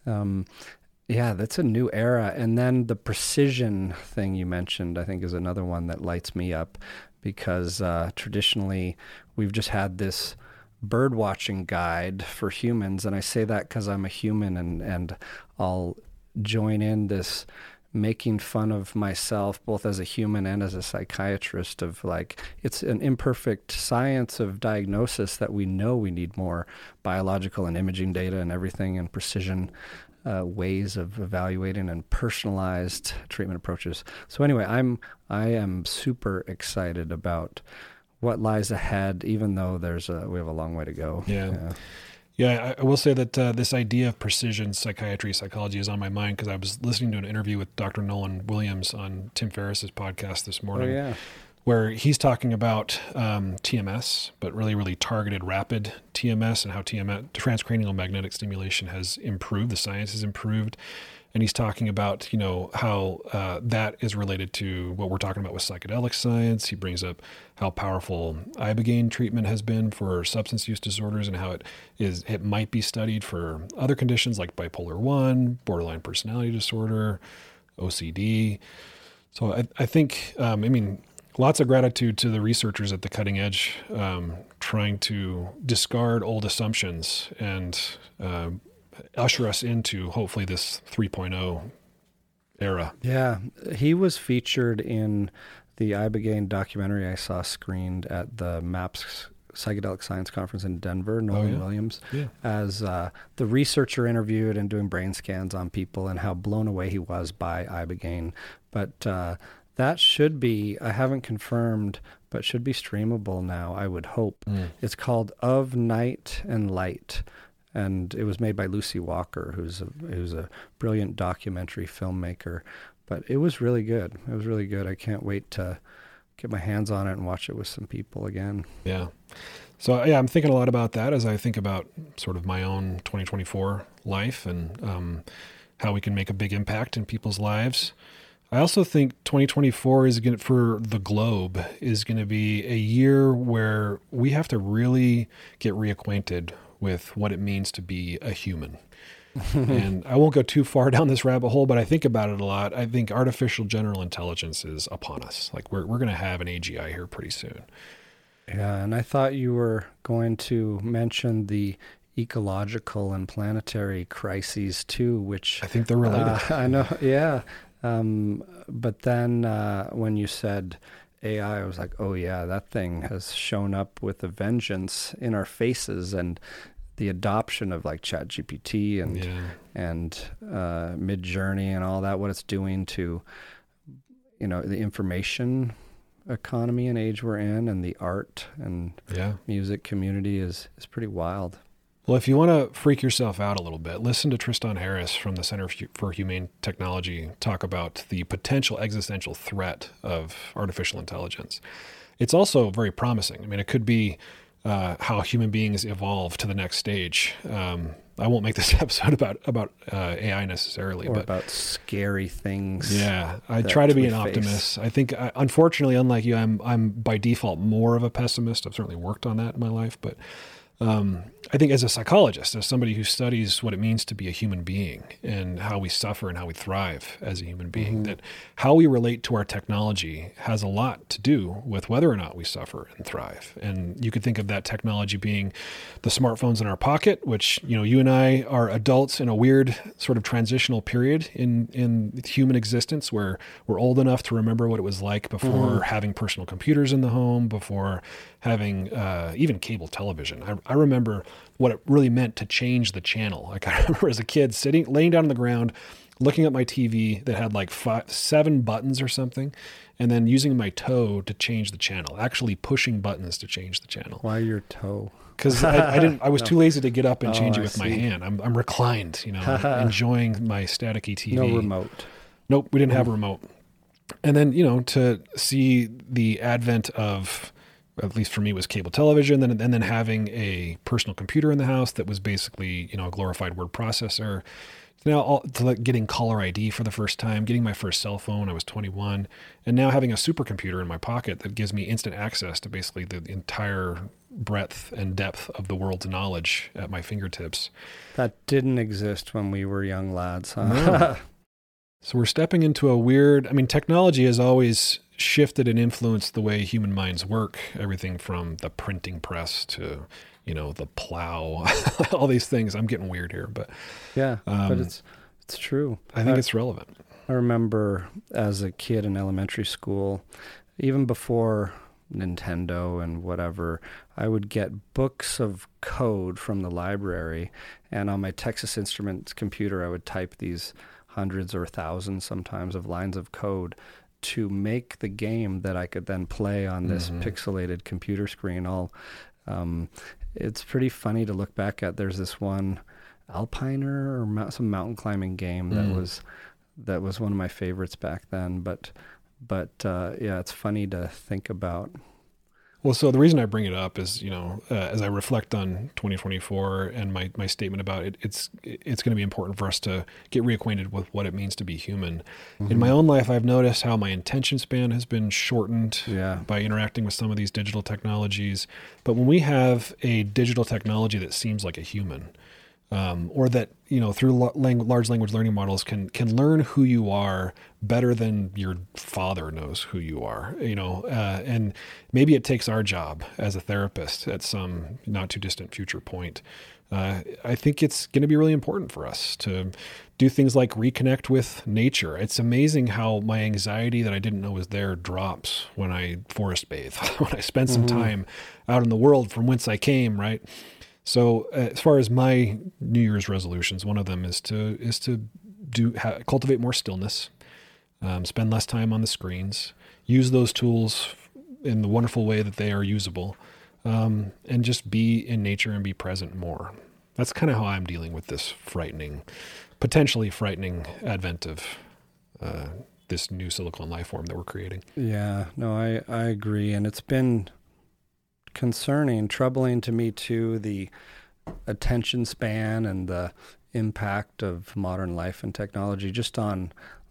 That's a new era. And then the precision thing you mentioned, I think, is another one that lights me up, because traditionally we've just had this bird watching guide for humans, and I say that because I'm a human, and I'll join in this making fun of myself both as a human and as a psychiatrist of like, it's an imperfect science of diagnosis that we know we need more biological and imaging data and everything, and precision ways of evaluating and personalized treatment approaches. So anyway, I am super excited about what lies ahead, even though we have a long way to go. Yeah, I will say that this idea of precision psychiatry, psychology is on my mind, because I was listening to an interview with Dr. Nolan Williams on Tim Ferriss's podcast this morning, where he's talking about TMS, but really, really targeted rapid TMS, and how transcranial magnetic stimulation has improved, the science has improved. And he's talking about, how that is related to what we're talking about with psychedelic science. He brings up how powerful Ibogaine treatment has been for substance use disorders, and how it might be studied for other conditions like bipolar 1, borderline personality disorder, OCD. So I think, lots of gratitude to the researchers at the cutting edge, trying to discard old assumptions and usher us into hopefully this 3.0 era. Yeah, he was featured in the Ibogaine documentary I saw screened at the MAPS Psychedelic Science Conference in Denver, Nolan Williams, as the researcher interviewed and doing brain scans on people, and how blown away he was by Ibogaine. But that should be, I haven't confirmed, but should be streamable now, I would hope. It's called Of Night and Light. And it was made by Lucy Walker, who's a brilliant documentary filmmaker. But it was really good. It was really good. I can't wait to get my hands on it and watch it with some people again. Yeah. So yeah, I'm thinking a lot about that as I think about sort of my own 2024 life and how we can make a big impact in people's lives. I also think 2024 is going for the globe is going to be a year where we have to really get reacquainted with what it means to be a human. And I won't go too far down this rabbit hole, but I think about it a lot. I think artificial general intelligence is upon us. Like we're going to have an AGI here pretty soon. Yeah, and I thought you were going to mention the ecological and planetary crises too, which I think they're related. I know, yeah. But then when you said AI, I was like, oh yeah, that thing has shown up with a vengeance in our faces, and the adoption of like ChatGPT and Midjourney and all that, what it's doing to, the information economy and age we're in, and the art and music community is pretty wild. Well, if you want to freak yourself out a little bit, listen to Tristan Harris from the Center for Humane Technology talk about the potential existential threat of artificial intelligence. It's also very promising. I mean, it could be how human beings evolve to the next stage. I won't make this episode about AI necessarily, or but about scary things. Yeah, I try to be an optimist. I think, unfortunately, unlike you, I'm by default more of a pessimist. I've certainly worked on that in my life, but I think as a psychologist, as somebody who studies what it means to be a human being and how we suffer and how we thrive as a human being, that how we relate to our technology has a lot to do with whether or not we suffer and thrive. And you could think of that technology being the smartphones in our pocket, which, you and I are adults in a weird sort of transitional period in human existence where we're old enough to remember what it was like before having personal computers in the home, before having even cable television. I remember what it really meant to change the channel. Like I remember as a kid laying down on the ground, looking at my TV that had like 7 buttons or something, and then using my toe to change the channel, actually pushing buttons to change the channel. Why your toe? Because I was too lazy to get up and change it with my hand. I'm reclined, enjoying my staticky TV. No remote. Nope, we didn't have a remote. And then, to see the advent of, at least for me, was cable television, and then having a personal computer in the house that was basically, a glorified word processor. Now getting caller ID for the first time, getting my first cell phone when I was 21, and now having a supercomputer in my pocket that gives me instant access to basically the entire breadth and depth of the world's knowledge at my fingertips. That didn't exist when we were young lads, huh? No. So we're stepping into technology has always shifted and influenced the way human minds work, everything from the printing press to, the plow, all these things. I'm getting weird here, but yeah, but it's true. I think it's relevant. I remember as a kid in elementary school, even before Nintendo and whatever, I would get books of code from the library, and on my Texas Instruments computer, I would type these hundreds or thousands sometimes of lines of code to make the game that I could then play on this pixelated computer screen. It's pretty funny to look back at. There's this one Alpiner or some mountain climbing game that was one of my favorites back then. But yeah, it's funny to think about. Well, so the reason I bring it up is, as I reflect on 2024 and my statement about it, it's going to be important for us to get reacquainted with what it means to be human. In my own life, I've noticed how my attention span has been shortened by interacting with some of these digital technologies. But when we have a digital technology that seems like a human, or that, through large language learning models can learn who you are better than your father knows who you are, and maybe it takes our job as a therapist at some not too distant future point. I think it's going to be really important for us to do things like reconnect with nature. It's amazing how my anxiety that I didn't know was there drops when I forest bathe, when I spend some time out in the world from whence I came, right? So as far as my New Year's resolutions, one of them is to cultivate more stillness, spend less time on the screens, use those tools in the wonderful way that they are usable, and just be in nature and be present more. That's kind of how I'm dealing with this potentially frightening advent of this new silicone life form that we're creating. Yeah, no, I agree. And it's been concerning, troubling to me too, the attention span and the impact of modern life and technology just on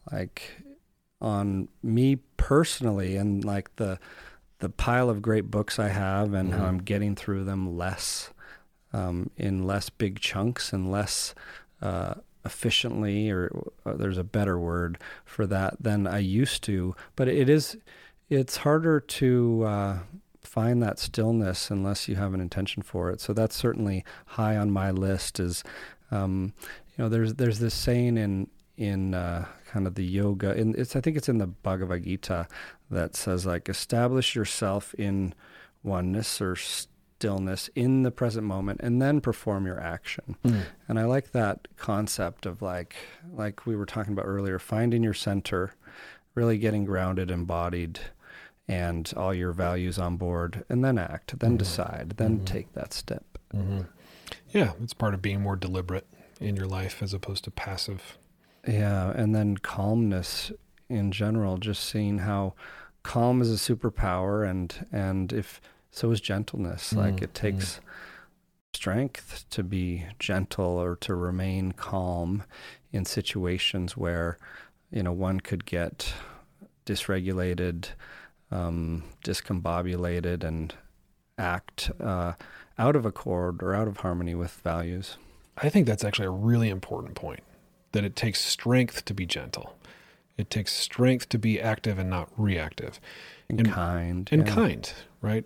me personally, and like the pile of great books I have, and how I'm getting through them less, in less big chunks and less efficiently, or there's a better word for that, than I used to. But it's harder to find that stillness unless you have an intention for it. So that's certainly high on my list. Is there's this saying in kind of the yoga, and I think it's in the Bhagavad Gita, that says like, establish yourself in oneness or stillness in the present moment, and then perform your action. And I like that concept of like we were talking about earlier, finding your center, really getting grounded, embodied, and all your values on board, and then act, then decide, then take that step. Yeah, it's part of being more deliberate in your life as opposed to passive. Yeah, and then calmness in general, just seeing how calm is a superpower, and if so is gentleness. Like it takes strength to be gentle or to remain calm in situations where, one could get dysregulated, discombobulated, and act out of accord or out of harmony with values. I think that's actually a really important point, that it takes strength to be gentle. It takes strength to be active and not reactive. And kind. And kind, right?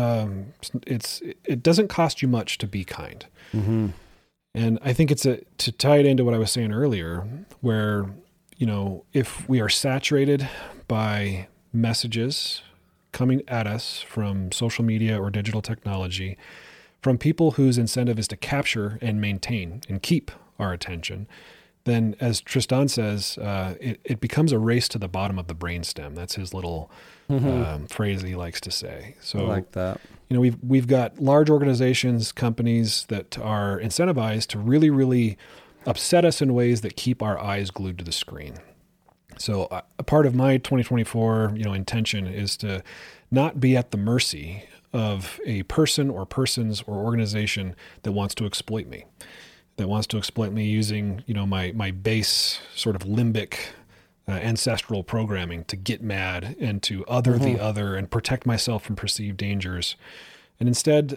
It doesn't cost you much to be kind. And I think to tie it into what I was saying earlier, where, if we are saturated by messages coming at us from social media or digital technology, from people whose incentive is to capture and maintain and keep our attention, then, as Tristan says, it becomes a race to the bottom of the brainstem. That's his little phrase he likes to say. So, I like that. We've got large organizations, companies that are incentivized to really, really upset us in ways that keep our eyes glued to the screen. So, a part of my 2024, intention is to not be at the mercy of a person or persons or organization that wants to exploit me. Using, my base sort of limbic ancestral programming to get mad and to other the other and protect myself from perceived dangers. And instead,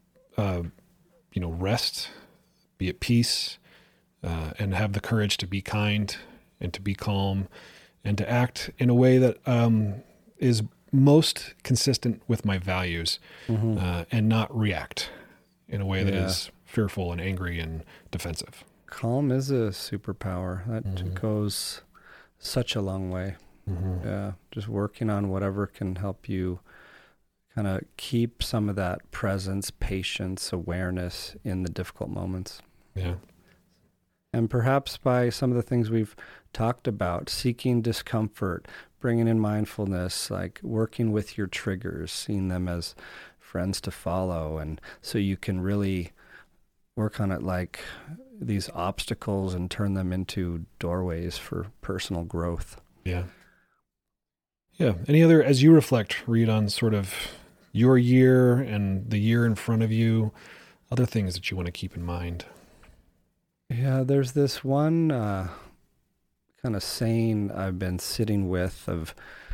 rest, be at peace, and have the courage to be kind and to be calm and to act in a way that is most consistent with my values, and not react in a way that is fearful and angry and defensive. Calm is a superpower. That goes such a long way. Yeah, just working on whatever can help you kind of keep some of that presence, patience, awareness in the difficult moments. Yeah. And perhaps by some of the things we've talked about, seeking discomfort, bringing in mindfulness, like working with your triggers, seeing them as friends to follow, and so you can really work on it like these obstacles and turn them into doorways for personal growth. Yeah. Yeah. Any other, as you reflect, Reed, on sort of your year and the year in front of you, other things that you want to keep in mind? Yeah, there's this one kind of saying I've been sitting with of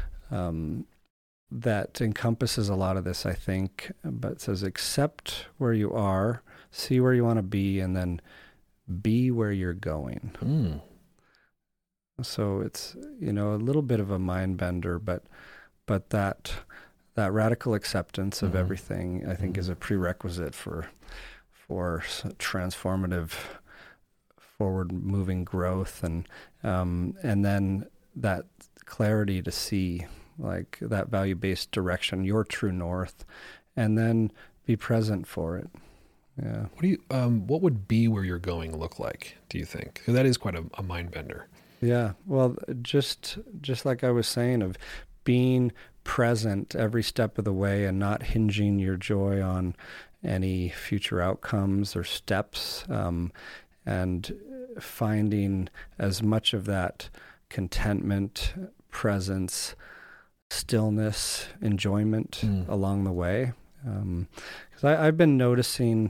that encompasses a lot of this, I think, but it says, accept where you are, see where you want to be, and then be where you're going. So it's, a little bit of a mind bender, but that radical acceptance of everything, I think, is a prerequisite for transformative, forward-moving growth, and then that clarity to see, like, that value-based direction, your true north, and then be present for it. Yeah. What would be where you're going look like, do you think? Because that is quite a mind bender. Yeah. Well, just like I was saying, of being present every step of the way and not hinging your joy on any future outcomes or steps, and finding as much of that contentment, presence, stillness, enjoyment along the way. Because I've been noticing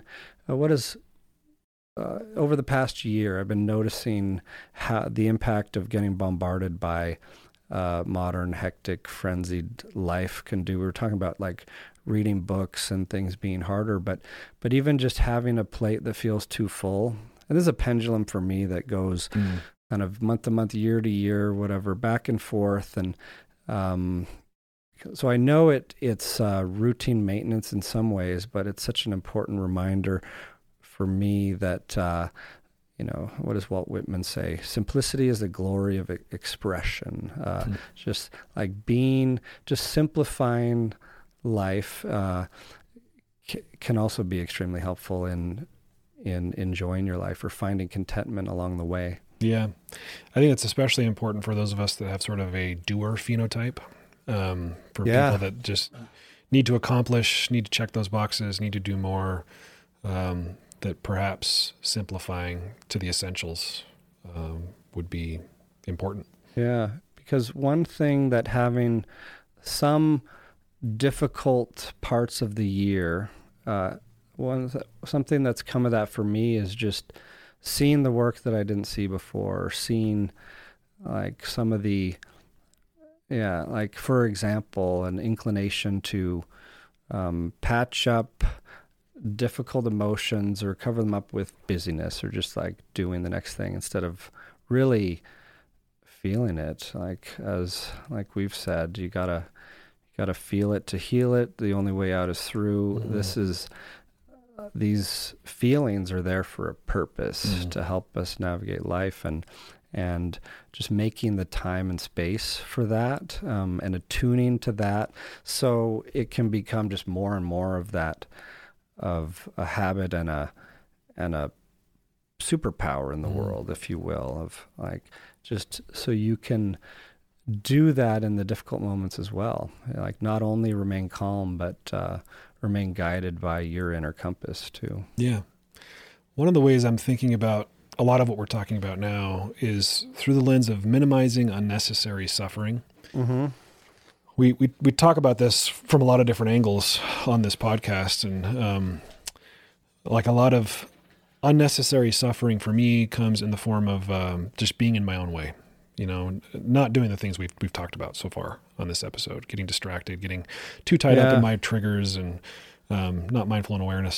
over the past year, I've been noticing how the impact of getting bombarded by modern, hectic, frenzied life can do. We were talking about like reading books and things being harder, but even just having a plate that feels too full. And this is a pendulum for me that goes kind of month to month, year to year, whatever, back and forth. And so I know it's routine maintenance in some ways, but it's such an important reminder for me that, what does Walt Whitman say? Simplicity is the glory of expression. Just like just simplifying life can also be extremely helpful in enjoying your life or finding contentment along the way. Yeah. I think it's especially important for those of us that have sort of a doer phenotype, for people that just need to accomplish, need to check those boxes, need to do more, that perhaps simplifying to the essentials would be important. Yeah, because one thing that having some difficult parts of the year, something that's come of that for me is just seeing the work that I didn't see before, or seeing like some of the, like for example, an inclination to patch up difficult emotions or cover them up with busyness or just like doing the next thing instead of really feeling it. Like we've said, you gotta feel it to heal it. The only way out is through. These feelings are there for a purpose to help us navigate life, and just making the time and space for that, and attuning to that, so it can become just more and more of that, of a habit and a superpower in the world, if you will, of like, just so you can do that in the difficult moments as well. Like not only remain calm, but remain guided by your inner compass too. Yeah. One of the ways I'm thinking about a lot of what we're talking about now is through the lens of minimizing unnecessary suffering. Mm-hmm. We talk about this from a lot of different angles on this podcast, and like a lot of unnecessary suffering for me comes in the form of just being in my own way. Not doing the things we've talked about so far on this episode, getting distracted, getting too tied up in my triggers, and not mindful and aware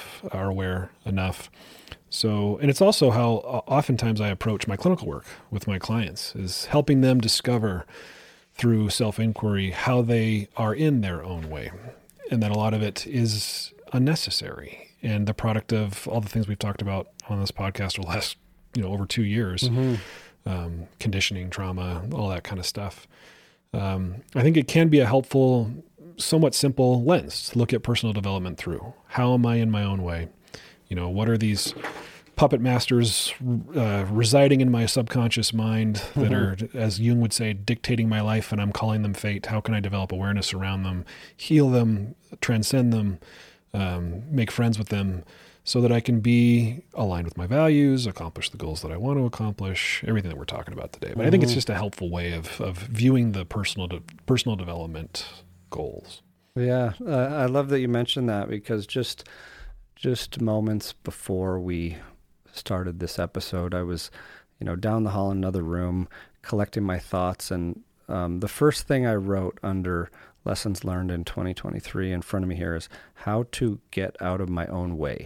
enough. So, and it's also how oftentimes I approach my clinical work with my clients, is helping them discover through self-inquiry how they are in their own way, and that a lot of it is unnecessary and the product of all the things we've talked about on this podcast over the last, over 2 years. Conditioning, trauma, all that kind of stuff. I think it can be a helpful, somewhat simple lens to look at personal development through. How am I in my own way? What are these puppet masters residing in my subconscious mind that are, as Jung would say, dictating my life, and I'm calling them fate? How can I develop awareness around them, heal them, transcend them, make friends with them, so that I can be aligned with my values, accomplish the goals that I want to accomplish, everything that we're talking about today. But I think it's just a helpful way of viewing the personal development goals. Yeah, I love that you mentioned that, because just moments before we started this episode, I was, down the hall in another room collecting my thoughts, and the first thing I wrote under lessons learned in 2023 in front of me here is how to get out of my own way.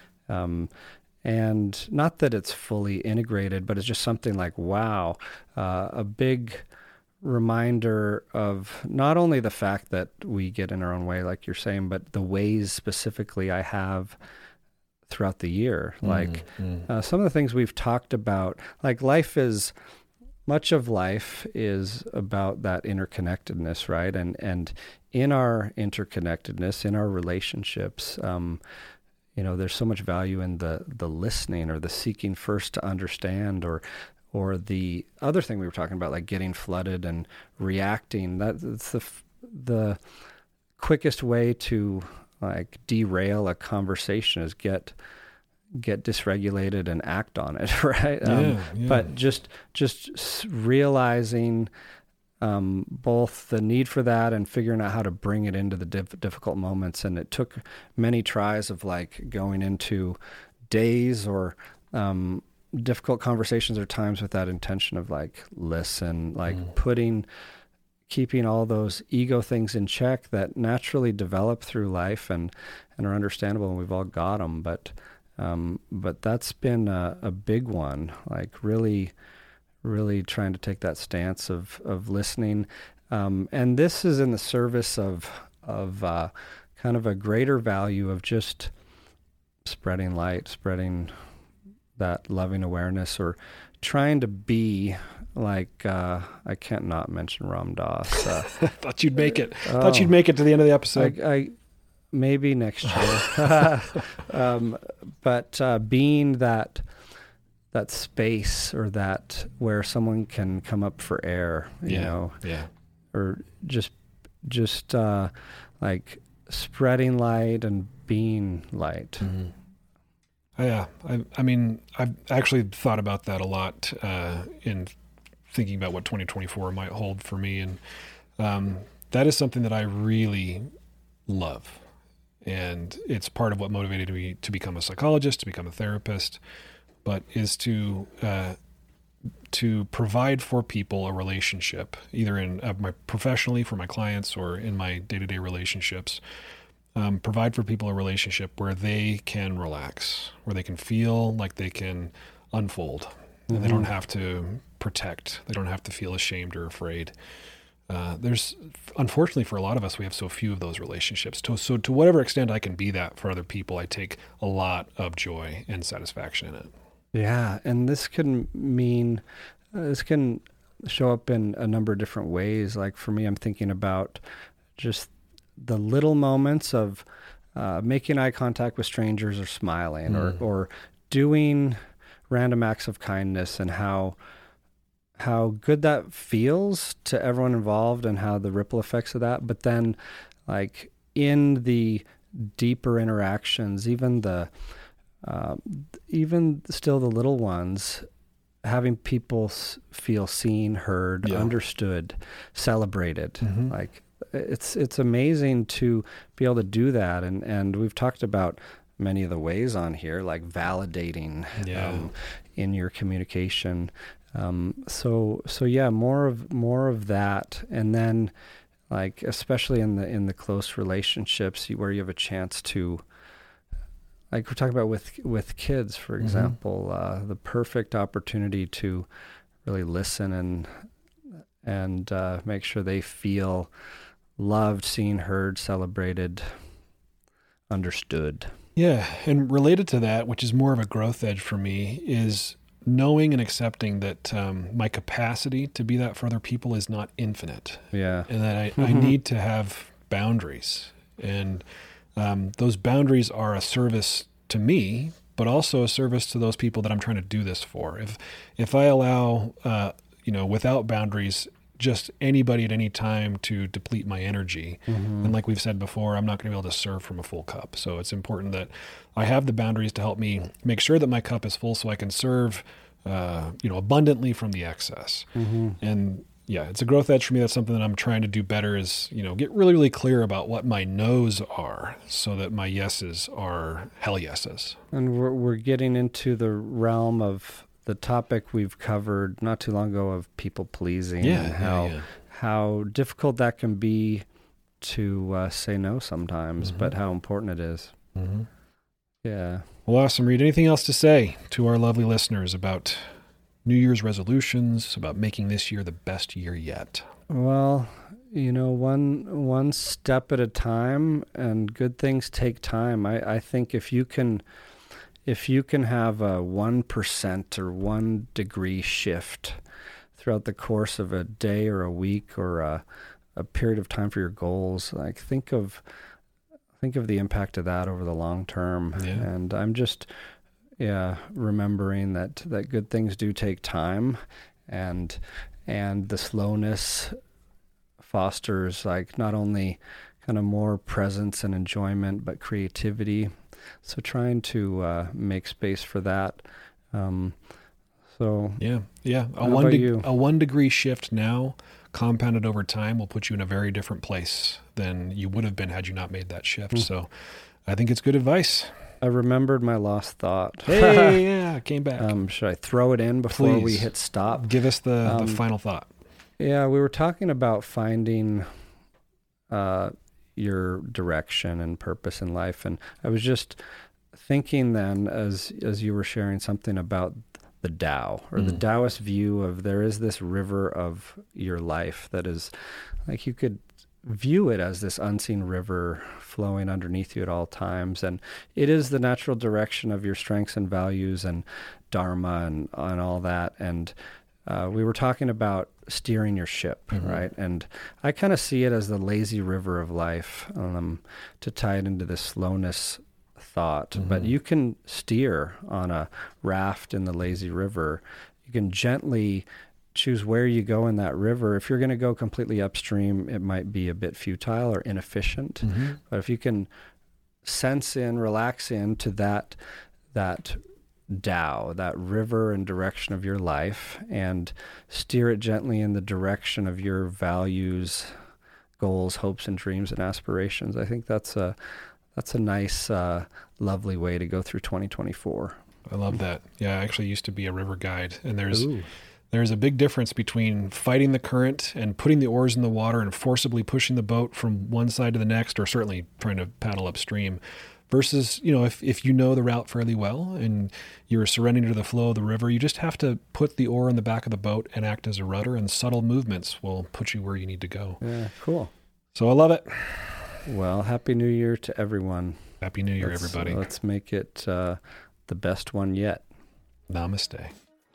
And not that it's fully integrated, but it's just something like, wow, a big reminder of not only the fact that we get in our own way, like you're saying, but the ways specifically I have throughout the year. Some of the things we've talked about, like much of life is about that interconnectedness, right? And in our interconnectedness, in our relationships, there's so much value in the listening, or the seeking first to understand, or the other thing we were talking about, like getting flooded and reacting. That's the quickest way to like derail a conversation, is get dysregulated and act on it, right? But just realizing both the need for that and figuring out how to bring it into the difficult moments. And it took many tries of like going into days or difficult conversations or times with that intention of like listen, like keeping all those ego things in check that naturally develop through life and are understandable, and we've all got them. But that's been a big one, like really trying to take that stance of listening. And this is in the service of kind of a greater value of just spreading light, spreading that loving awareness, or trying to be like, I can't not mention Ram Dass. Thought you'd make it. Thought you'd make it to the end of the episode. I maybe next year. But being that space, or that where someone can come up for air, you know, or just like spreading light and being light. Mm-hmm. Yeah. I mean, I've actually thought about that a lot in thinking about what 2024 might hold for me. And that is something that I really love. And it's part of what motivated me to become a psychologist, to become a therapist, but is to provide for people a relationship, either in my professionally for my clients or in my day-to-day relationships. Provide for people a relationship where they can relax, where they can feel like they can unfold, and they don't have to protect. They don't have to feel ashamed or afraid. There's, unfortunately for a lot of us, we have so few of those relationships. So to whatever extent I can be that for other people, I take a lot of joy and satisfaction in it. Yeah, and this can show up in a number of different ways. Like for me, I'm thinking about just the little moments of making eye contact with strangers, or smiling, or doing random acts of kindness, and how good that feels to everyone involved, and how the ripple effects of that. But then, like in the deeper interactions, even still the little ones, having people feel seen, heard, understood, celebrated, like it's amazing to be able to do that. And we've talked about many of the ways on here, like validating in your communication. So yeah, more of that. And then, like, especially in the close relationships where you have a chance to, like we're talking about with kids, for example, the perfect opportunity to really listen and make sure they feel loved, seen, heard, celebrated, understood. Yeah, and related to that, which is more of a growth edge for me, is knowing and accepting that my capacity to be that for other people is not infinite. Yeah. And that I need to have boundaries. And those boundaries are a service to me, but also a service to those people that I'm trying to do this for. If I allow, without boundaries, just anybody at any time to deplete my energy, and like we've said before, I'm not going to be able to serve from a full cup. So it's important that I have the boundaries to help me make sure that my cup is full, so I can serve, abundantly from the excess. And yeah, it's a growth edge for me. That's something that I'm trying to do better, is, get really, really clear about what my no's are, so that my yeses are hell yeses. And we're getting into the realm of the topic we've covered not too long ago of people pleasing, and how difficult that can be to say no sometimes, but how important it is. Yeah. Well, awesome, Reed. Anything else to say to our lovely listeners about New Year's resolutions, about making this year the best year yet? Well, one step at a time, and good things take time. I think if you can have a 1% or 1 degree shift throughout the course of a day or a week or a period of time for your goals, like think of the impact of that over the long term. And I'm just remembering that good things do take time, and the slowness fosters, like, not only kind of more presence and enjoyment, but creativity. So trying to make space for that. So So yeah. How about you? A 1 degree shift now, compounded over time, will put you in a very different place than you would have been had you not made that shift. So I think it's good advice. I remembered my lost thought. Hey, yeah, came back. Should I throw it in before we Please. hit stop? Give us the final thought. Yeah, we were talking about finding your direction and purpose in life, and I was just thinking then, as you were sharing something about the Tao, or the Taoist view of there is this river of your life that is like you could view it as this unseen river flowing underneath you at all times, and it is the natural direction of your strengths and values and dharma and all that. And we were talking about steering your ship, right? And I kind of see it as the lazy river of life, to tie it into this slowness thought. But you can steer on a raft in the lazy river. You can gently choose where you go in that river. If you're going to go completely upstream, it might be a bit futile or inefficient. But if you can sense in, relax into that Tao, that river and direction of your life, and steer it gently in the direction of your values, goals, hopes, and dreams and aspirations, I think that's a nice, lovely way to go through 2024. I love that. Yeah, I actually used to be a river guide, and there's a big difference between fighting the current and putting the oars in the water and forcibly pushing the boat from one side to the next, or certainly trying to paddle upstream, versus, if you know the route fairly well and you're surrendering to the flow of the river, you just have to put the oar in the back of the boat and act as a rudder, and subtle movements will put you where you need to go. Yeah, cool. So I love it. Well, Happy New Year to everyone. Happy New Year, everybody. Let's make it the best one yet. Namaste.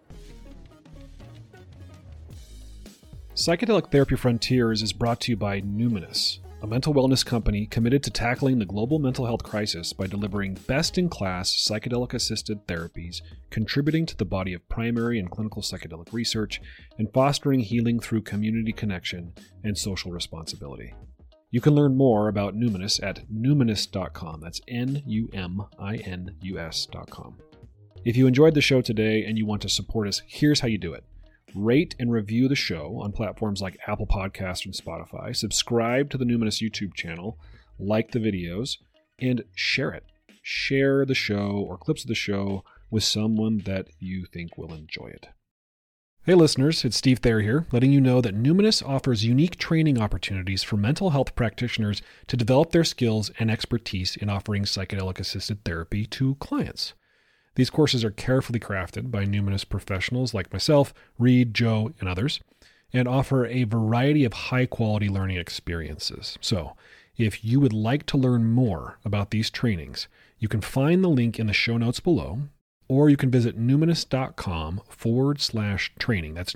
Psychedelic Therapy Frontiers is brought to you by Numinous, a mental wellness company committed to tackling the global mental health crisis by delivering best-in-class psychedelic-assisted therapies, contributing to the body of primary and clinical psychedelic research, and fostering healing through community connection and social responsibility. You can learn more about Numinous at numinous.com. That's Numinus.com. If you enjoyed the show today and you want to support us, here's how you do it. Rate and review the show on platforms like Apple Podcasts and Spotify. Subscribe to the Numinous YouTube channel, like the videos, and share it. Share the show or clips of the show with someone that you think will enjoy it. Hey listeners, it's Steve Thayer here, letting you know that Numinous offers unique training opportunities for mental health practitioners to develop their skills and expertise in offering psychedelic-assisted therapy to clients. These courses are carefully crafted by Numinous professionals like myself, Reed, Joe, and others, and offer a variety of high-quality learning experiences. So, if you would like to learn more about these trainings, you can find the link in the show notes below, or you can visit numinous.com/training. That's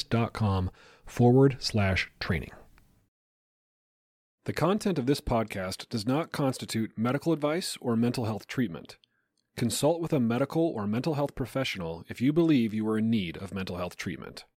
numinous.com/training. The content of this podcast does not constitute medical advice or mental health treatment. Consult with a medical or mental health professional if you believe you are in need of mental health treatment.